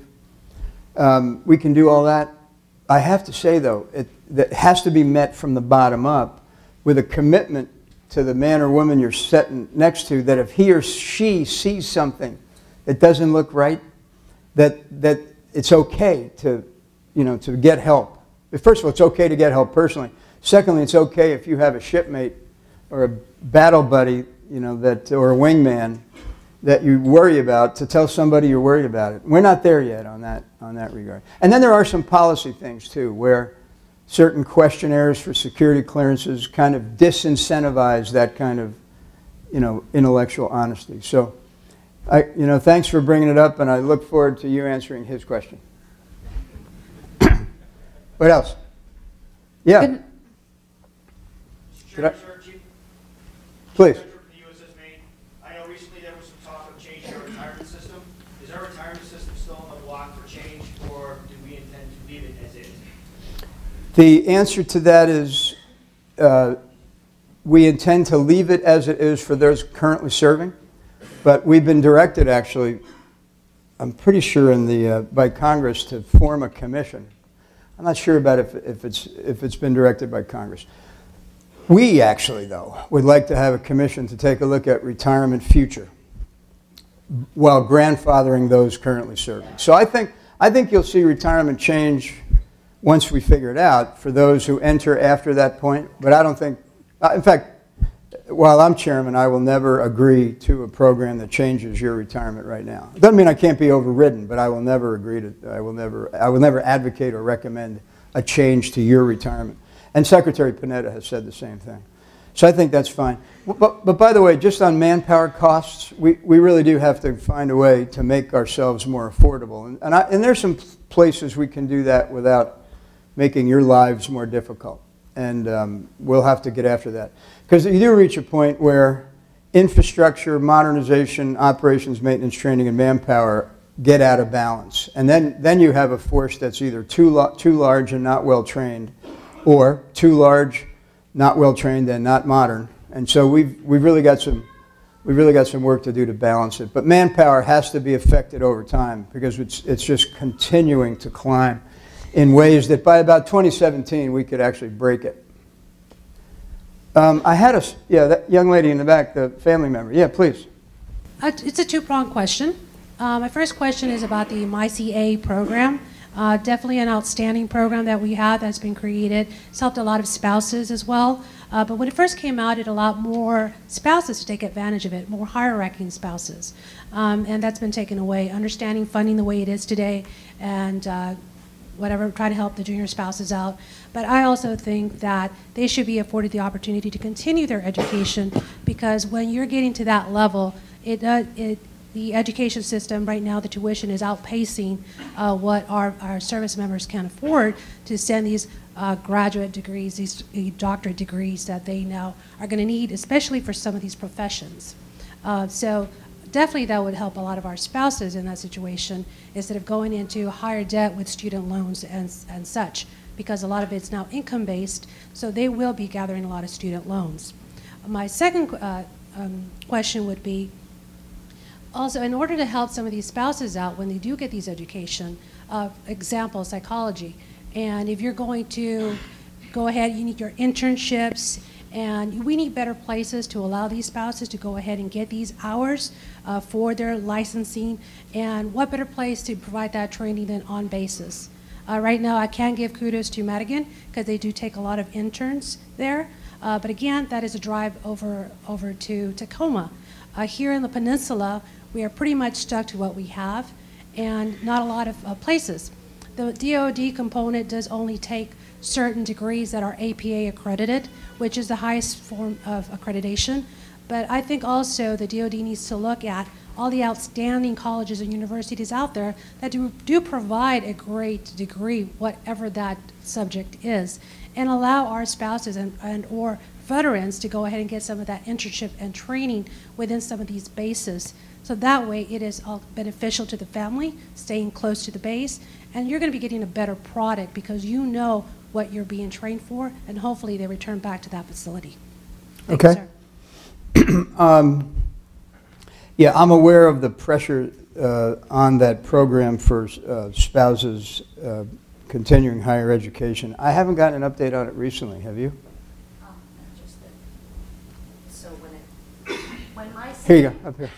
Um, we can do all that. I have to say, though, it that has to be met from the bottom up with a commitment to the man or woman you're sitting next to, that if he or she sees something that doesn't look right, that, that it's okay to, you know, to get help. First of all, it's okay to get help personally. Secondly, it's okay if you have a shipmate or a battle buddy, you know, that, or a wingman that you worry about, to tell somebody you're worried about it. We're not there yet on that, on that regard. And then there are some policy things, too, where certain questionnaires for security clearances kind of disincentivize that kind of, you know, intellectual honesty. So, I, you know, thanks for bringing it up, and I look forward to you answering his question. What else? Yeah. Good. Could I? Sir, Chief, Please. Chief the U S S Maine. I know recently there was some talk of changing our retirement system. Is our retirement system still on the block for change, or do we intend to leave it as is? The answer to that is uh, we intend to leave it as it is for those currently serving, but we've been directed, actually, I'm pretty sure in the, uh, by Congress, to form a commission. I'm not sure about if, if, it's, if it's been directed by Congress. We actually, though, would like to have a commission to take a look at retirement future while grandfathering those currently serving. So I think, I think you'll see retirement change once we figure it out for those who enter after that point. But I don't think, in fact, while I'm chairman, I will never agree to a program that changes your retirement right now. It doesn't mean I can't be overridden, but I will never agree to, I will never, I will never advocate or recommend a change to your retirement. And Secretary Panetta has said the same thing. So I think that's fine. But, but by the way, just on manpower costs, we, we really do have to find a way to make ourselves more affordable. And, and, I, and there's some places we can do that without making your lives more difficult. And um, we'll have to get after that. Because you do reach a point where infrastructure, modernization, operations, maintenance, training, and manpower get out of balance. And then, then you have a force that's either too, lo- too large and not well trained, or too large, not well trained, and not modern. And so we've, we've, really got some, we've really got some work to do to balance it. But manpower has to be affected over time because it's, it's just continuing to climb in ways that by about twenty seventeen we could actually break it. Um, I had a, yeah, that young lady in the back, the family member. Yeah, please. Uh, it's a two-pronged question. Uh, my first question is about the My C A program. Uh, definitely an outstanding program that we have that's been created. It's helped a lot of spouses as well. Uh, but when it first came out, it allowed more spouses to take advantage of it, more higher-ranking spouses. Um, and that's been taken away. Understanding funding the way it is today and uh, whatever, trying to help the junior spouses out. But I also think that they should be afforded the opportunity to continue their education because when you're getting to that level, it, uh, it the education system right now, the tuition is outpacing uh, what our, our service members can afford to send these uh, graduate degrees, these doctorate degrees that they now are going to need, especially for some of these professions. Uh, so definitely that would help a lot of our spouses in that situation instead of going into higher debt with student loans and, and such, because a lot of it's now income-based, so they will be gathering a lot of student loans. My second uh, um, question would be, also, in order to help some of these spouses out when they do get these education, uh, example, psychology, and if you're going to go ahead, you need your internships, and we need better places to allow these spouses to go ahead and get these hours uh, for their licensing, and what better place to provide that training than on basis. Uh, right now, I can give kudos to Madigan because they do take a lot of interns there, uh, but again, that is a drive over, over to Tacoma. Uh, here in the peninsula, we are pretty much stuck to what we have and not a lot of uh, places. The D O D component does only take certain degrees that are A P A accredited, which is the highest form of accreditation. But I think also the D O D needs to look at all the outstanding colleges and universities out there that do, do provide a great degree, whatever that subject is, and allow our spouses and, and or veterans to go ahead and get some of that internship and training within some of these bases. So that way it is all beneficial to the family, staying close to the base, and you're going to be getting a better product because you know what you're being trained for, and hopefully they return back to that facility. Thank okay. You, sir. um, yeah, I'm aware of the pressure uh, on that program for uh, spouses uh, continuing higher education. I haven't gotten an update on it recently. Have you? Um, just that. So when it, when my here you go, up here.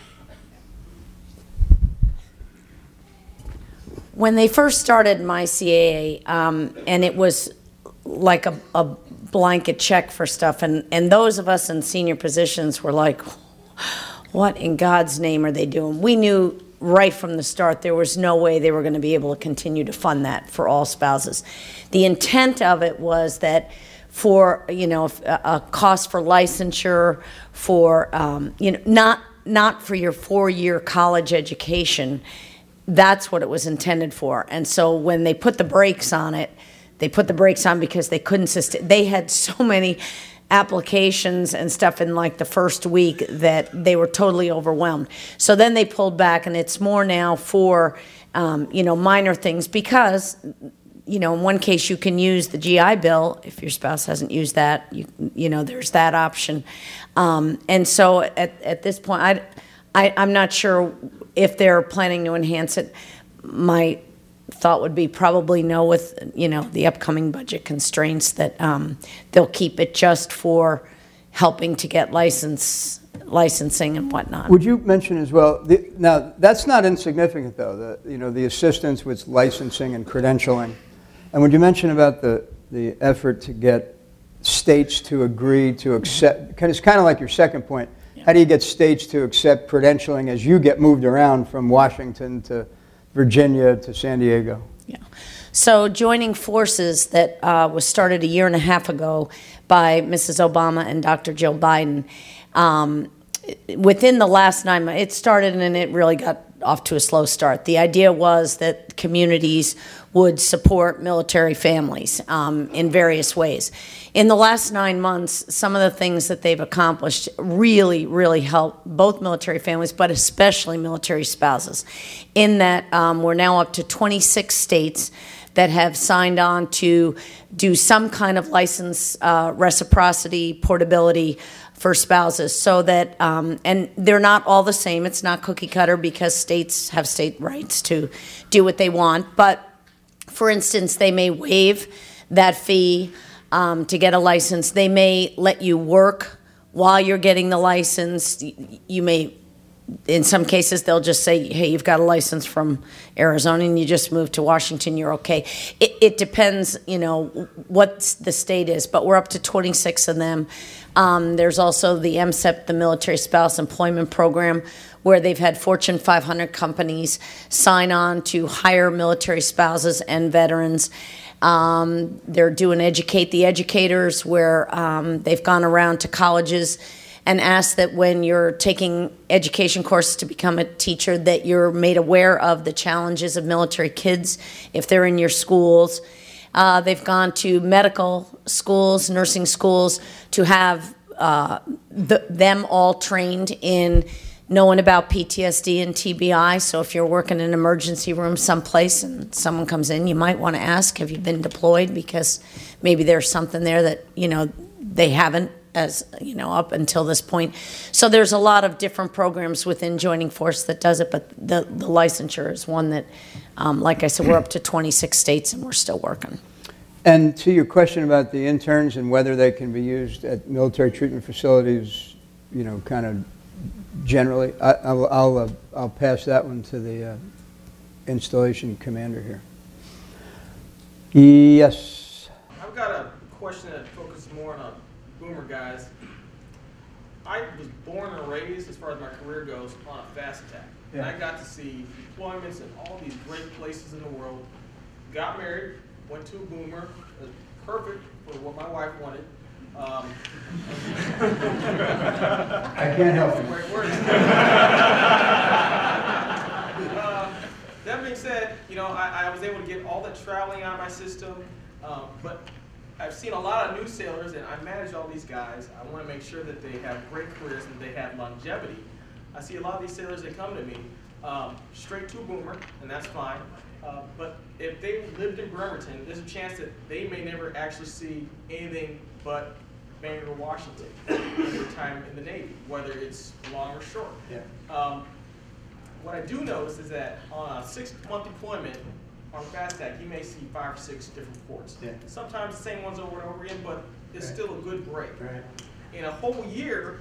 When they first started My C A A, um, and it was like a, a blanket check for stuff, and, and those of us in senior positions were like, what in God's name are they doing? We knew right from the start there was no way they were going to be able to continue to fund that for all spouses. The intent of it was that for, you know, a, a cost for licensure, for, um, you know, not, not for your four-year college education. That's what it was intended for. And so when they put the brakes on it, they put the brakes on because they couldn't sustain. They had so many applications and stuff in like the first week that they were totally overwhelmed. So then they pulled back, and it's more now for, um, you know, minor things because, you know, in one case you can use the G I Bill if your spouse hasn't used that. You, you know, there's that option. Um, and so at, at this point, I, I, I'm not sure if they're planning to enhance it. My thought would be probably no, with, you know, the upcoming budget constraints, that um, they'll keep it just for helping to get license licensing and whatnot. Would you mention as well, the, now that's not insignificant though, the, you know, the assistance with licensing and credentialing. And would you mention about the, the effort to get states to agree to accept, because it's kind of like your second point, how do you get states to accept credentialing as you get moved around from Washington to Virginia to San Diego? Yeah. So joining forces that uh, was started a year and a half ago by Missus Obama and Doctor Joe Biden, um, within the last nine months, it started and it really got off to a slow start. The idea was that communities would support military families um, in various ways. In the last nine months, some of the things that they've accomplished really, really help both military families, but especially military spouses, in that um, we're now up to twenty-six states that have signed on to do some kind of license uh, reciprocity, portability for spouses, so that, um, and they're not all the same. It's not cookie cutter because states have state rights to do what they want. But for instance, they may waive that fee um, to get a license. They may let you work while you're getting the license. You may, in some cases, they'll just say, hey, you've got a license from Arizona and you just moved to Washington, you're okay. It, it depends, you know, what the state is, but we're up to twenty-six of them. Um, there's also the M S E P, the Military Spouse Employment Program, where they've had Fortune five hundred companies sign on to hire military spouses and veterans. Um, they're doing Educate the Educators, where um, they've gone around to colleges and asked that when you're taking education courses to become a teacher, that you're made aware of the challenges of military kids if they're in your schools. Uh, they've gone to medical schools, nursing schools, to have uh, the, them all trained in knowing about P T S D and T B I. So if you're working in an emergency room someplace and someone comes in, you might want to ask, have you been deployed? Because maybe there's something there that, you know, they haven't, as you know, up until this point. So there's a lot of different programs within Joining Force that does it, but the, the licensure is one that, um, like I said, we're up to twenty-six states and we're still working. And to your question about the interns and whether they can be used at military treatment facilities, you know, kind of generally, I, I'll, I'll, uh, I'll pass that one to the uh, installation commander here. Yes? I've got a question that focuses more on boomer guys. I was born and raised, as far as my career goes, on a fast attack. Yeah. And I got to see deployments in all these great places in the world. Got married, went to a boomer, it was perfect for what my wife wanted. Um, I can't help it. uh, that being said, you know, I, I was able to get all that traveling out of my system, um, but I've seen a lot of new sailors, and I manage all these guys. I want to make sure that they have great careers and they have longevity. I see a lot of these sailors that come to me um, straight to a boomer, and that's fine. Uh, but if they lived in Bremerton, there's a chance that they may never actually see anything but Bangor, Washington in their time in the Navy, whether it's long or short. Yeah. Um, what I do notice is that on a six-month deployment, on FastTac, you may see five or six different ports. Yeah. Sometimes the same ones over and over again, but it's right. still a good break. Right. In a whole year,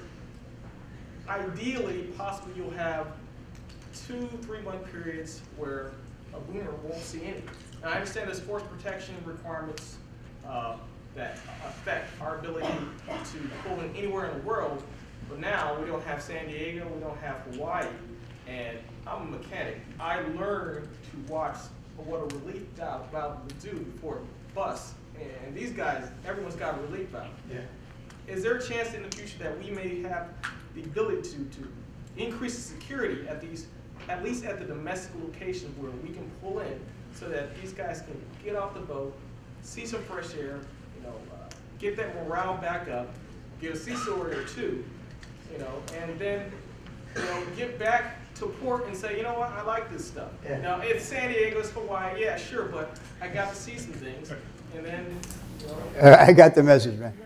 ideally, possibly you'll have two, three-month periods where a boomer won't see any. And I understand there's force protection requirements uh, that affect our ability to pull in anywhere in the world, but now we don't have San Diego, we don't have Hawaii, and I'm a mechanic. I learned to watch what a relief valve, valve would do before it busts. And these guys, everyone's got a relief valve. Yeah. Is there a chance in the future that we may have the ability to, to increase the security at these, at least at the domestic locations where we can pull in so that these guys can get off the boat, see some fresh air, you know, uh, get that morale back up, get a sea sword or two, you know, and then, you know, get back to port and say, you know what, I like this stuff. Yeah. Now, it's San Diego, it's Hawaii, yeah, sure, but I got to see some things, and then, you know. Uh, I got the message, man.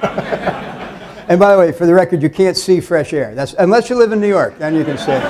And by the way, for the record, you can't see fresh air. That's unless you live in New York, then you can see it.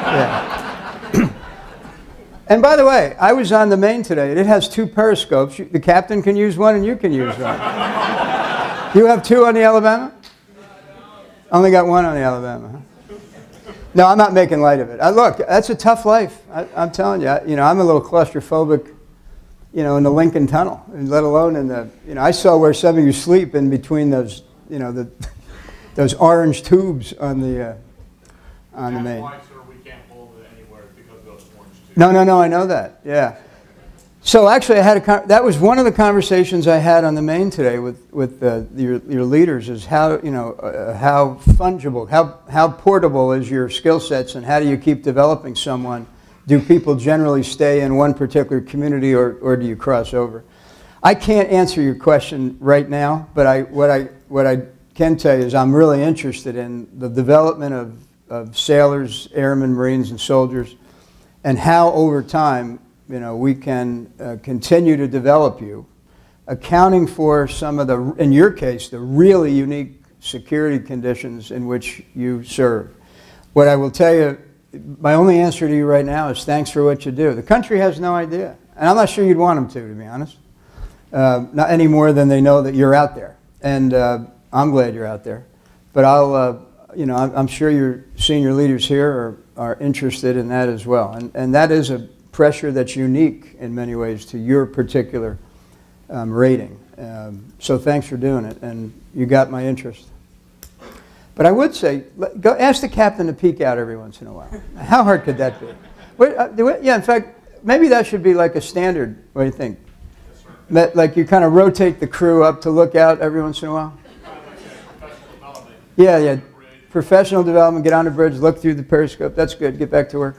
Yeah. And by the way, I was on the Maine today. It has two periscopes. The captain can use one, and you can use one. You have two on the Alabama? Only got one on the Alabama, huh? No, I'm not making light of it. I, look, that's a tough life. I, I'm telling you. I, you know, I'm a little claustrophobic, you know, in the Lincoln Tunnel, and let alone in the, you know, I saw where some of you sleep in between those, you know, the those orange tubes on the uh, on the Main. Why, sir, we can't pull it anywhere because of those orange tubes. No, no, no. I know that. Yeah. So actually, I had a con- that was one of the conversations I had on the main today with with uh, your your leaders. Is how you know uh, how fungible, how how portable is your skill sets, and how do you keep developing someone? Do people generally stay in one particular community, or or do you cross over? I can't answer your question right now, but I what I what I can tell you is I'm really interested in the development of of sailors, airmen, Marines, and soldiers, and how over time, you know, we can uh, continue to develop you, accounting for some of the, in your case, the really unique security conditions in which you serve. What I will tell you, my only answer to you right now is thanks for what you do. The country has no idea, and I'm not sure you'd want them to, to be honest. Uh, not any more than they know that you're out there, and uh, I'm glad you're out there. But I'll, uh, you know, I'm, I'm sure your senior leaders here are, are interested in that as well, and and that is a pressure that's unique in many ways to your particular um, rating. Um, so thanks for doing it, and you got my interest. But I would say, go ask the captain to peek out every once in a while. How hard could that be? Wait, uh, do it? Yeah, in fact, maybe that should be like a standard. What do you think? That, like you kind of rotate the crew up to look out every once in a while? Yeah, yeah. Professional development, get on the bridge, look through the periscope. That's good. Get back to work.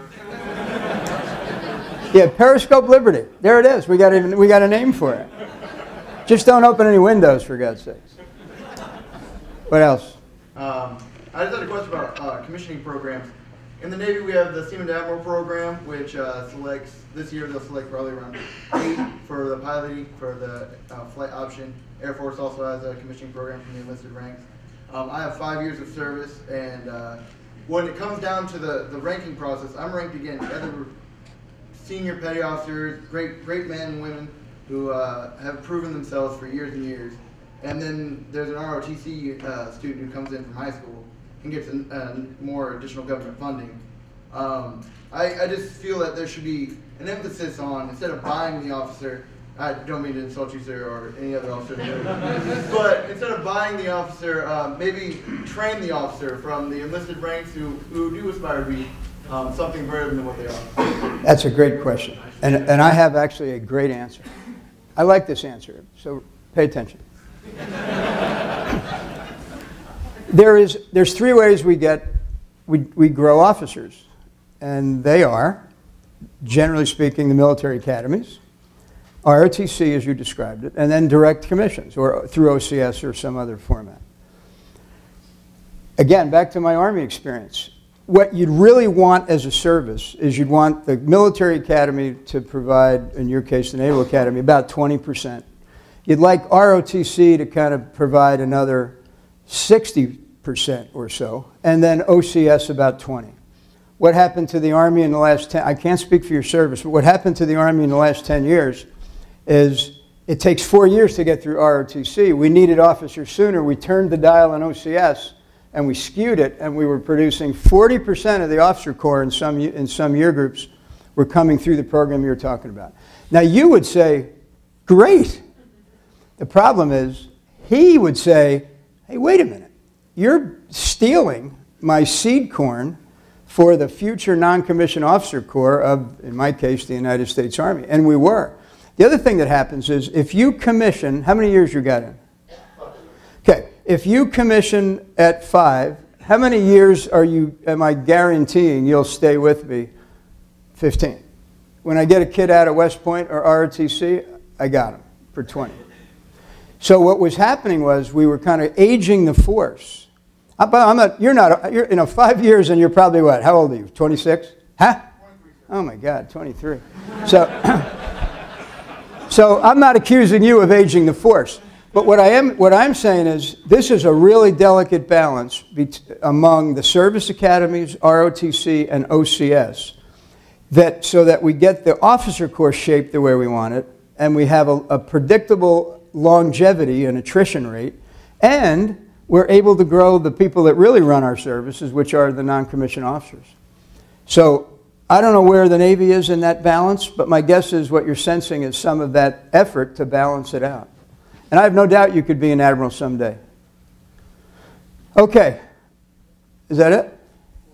Yeah, Periscope Liberty. There it is. We got even we got a name for it. Just don't open any windows, for God's sakes. What else? Um, I just had a question about uh, commissioning programs. In the Navy, we have the Seaman to Admiral program, which uh, selects, this year they'll select probably around eight for the piloting, for the uh, flight option. Air Force also has a commissioning program from the enlisted ranks. Um, I have five years of service, and uh, when it comes down to the, the ranking process, I'm ranked against other senior petty officers, great great men and women who uh, have proven themselves for years and years. And then there's an R O T C uh, student who comes in from high school and gets an, uh, more additional government funding. Um, I, I just feel that there should be an emphasis on, instead of buying the officer, I don't mean to insult you, sir, or any other officer, but instead of buying the officer, uh, maybe train the officer from the enlisted ranks who, who do aspire to be um, something greater than what they are. That's a great question, and, and I have actually a great answer. I like this answer, so pay attention. There is, there's three ways we get, we, we grow officers, and they are, generally speaking, the military academies, R O T C as you described it, and then direct commissions, or through O C S or some other format. Again, back to my Army experience. What you'd really want as a service is you'd want the military academy to provide, in your case the Naval Academy, about twenty percent. You'd like R O T C to kind of provide another sixty percent or so, and then O C S about twenty. What happened to the Army in the last ten, I can't speak for your service, but what happened to the Army in the last ten years is it takes four years to get through R O T C. We needed officers sooner. We turned the dial on O C S, and we skewed it, and we were producing forty percent of the officer corps in some, in some year groups were coming through the program you're talking about. Now, you would say, great. The problem is, he would say, hey, wait a minute. You're stealing my seed corn for the future non-commissioned officer corps of, in my case, the United States Army. And we were. The other thing that happens is if you commission, how many years you got in? Okay, if you commission at five, how many years are you, am I guaranteeing you'll stay with me? fifteen. When I get a kid out of West Point or R O T C, I got him for twenty. So what was happening was we were kind of aging the force. I'm not, you're not, you're, you know, five years and you're probably what? How old are you? twenty-six? Huh? Oh my God, twenty-three. So, so I'm not accusing you of aging the force. But what I am, what I'm saying is this is a really delicate balance among the service academies, R O T C, and O C S, that so that we get the officer corps shaped the way we want it, and we have a, a predictable longevity and attrition rate, and we're able to grow the people that really run our services, which are the non-commissioned officers. So I don't know where the Navy is in that balance, but my guess is what you're sensing is some of that effort to balance it out. And I have no doubt you could be an admiral someday. Okay. Is that it?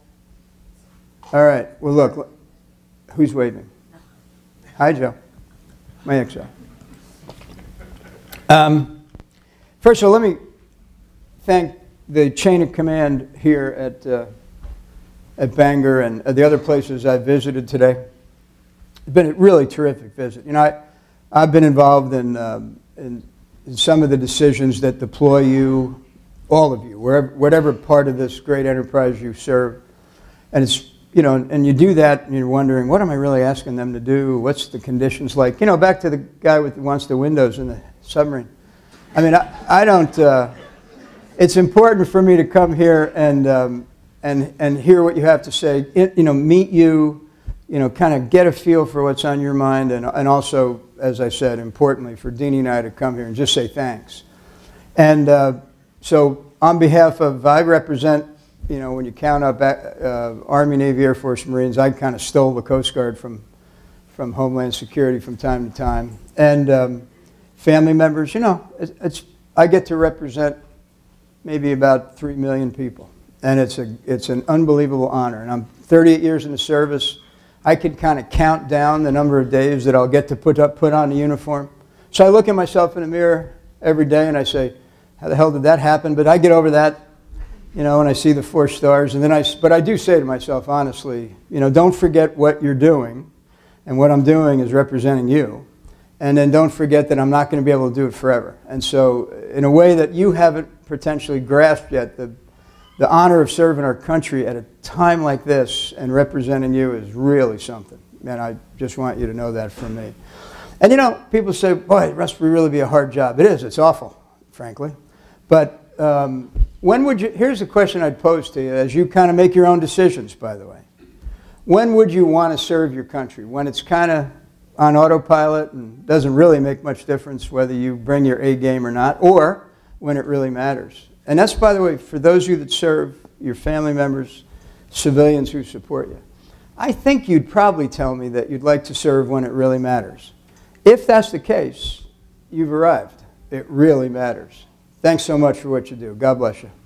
All right. Well, look. look. Who's waving? Hi, Joe. My X L. Um, first of all, let me thank the chain of command here at, uh, at Bangor and the other places I've visited today. It's been a really terrific visit. You know, I, I've been involved in, um, in, in some of the decisions that deploy you, all of you, wherever, whatever part of this great enterprise you serve. And it's, you know, and you do that and you're wondering, what am I really asking them to do? What's the conditions like? You know, back to the guy with who wants the windows in the submarine. I mean, I, I don't, uh, it's important for me to come here and, um, and, and hear what you have to say, it, you know, meet you, you know, kind of get a feel for what's on your mind, and, and also, as I said, importantly, for Deanie and I to come here and just say thanks. And uh, so on behalf of, I represent, you know, when you count up uh, Army, Navy, Air Force, Marines, I kind of stole the Coast Guard from, from Homeland Security from time to time. And um, family members, you know, it's, it's, I get to represent maybe about three million people. And it's, a, it's an unbelievable honor. And I'm thirty-eight years in the service. I can kind of count down the number of days that I'll get to put, up, put on a uniform. So I look at myself in the mirror every day and I say, how the hell did that happen? But I get over that, you know, and I see the four stars. And then I, but I do say to myself, honestly, you know, don't forget what you're doing. And what I'm doing is representing you. And then don't forget that I'm not going to be able to do it forever. And so in a way that you haven't potentially grasped yet, the, the honor of serving our country at a time like this and representing you is really something. And I just want you to know that from me. And you know, people say, boy, it must really be a hard job. It is. It's awful, frankly. But um, when would you, here's a question I'd pose to you as you kind of make your own decisions, by the way. When would you want to serve your country? When it's kind of on autopilot and doesn't really make much difference whether you bring your A game or not, or when it really matters? And that's, by the way, for those of you that serve, your family members, civilians who support you. I think you'd probably tell me that you'd like to serve when it really matters. If that's the case, you've arrived. It really matters. Thanks so much for what you do. God bless you.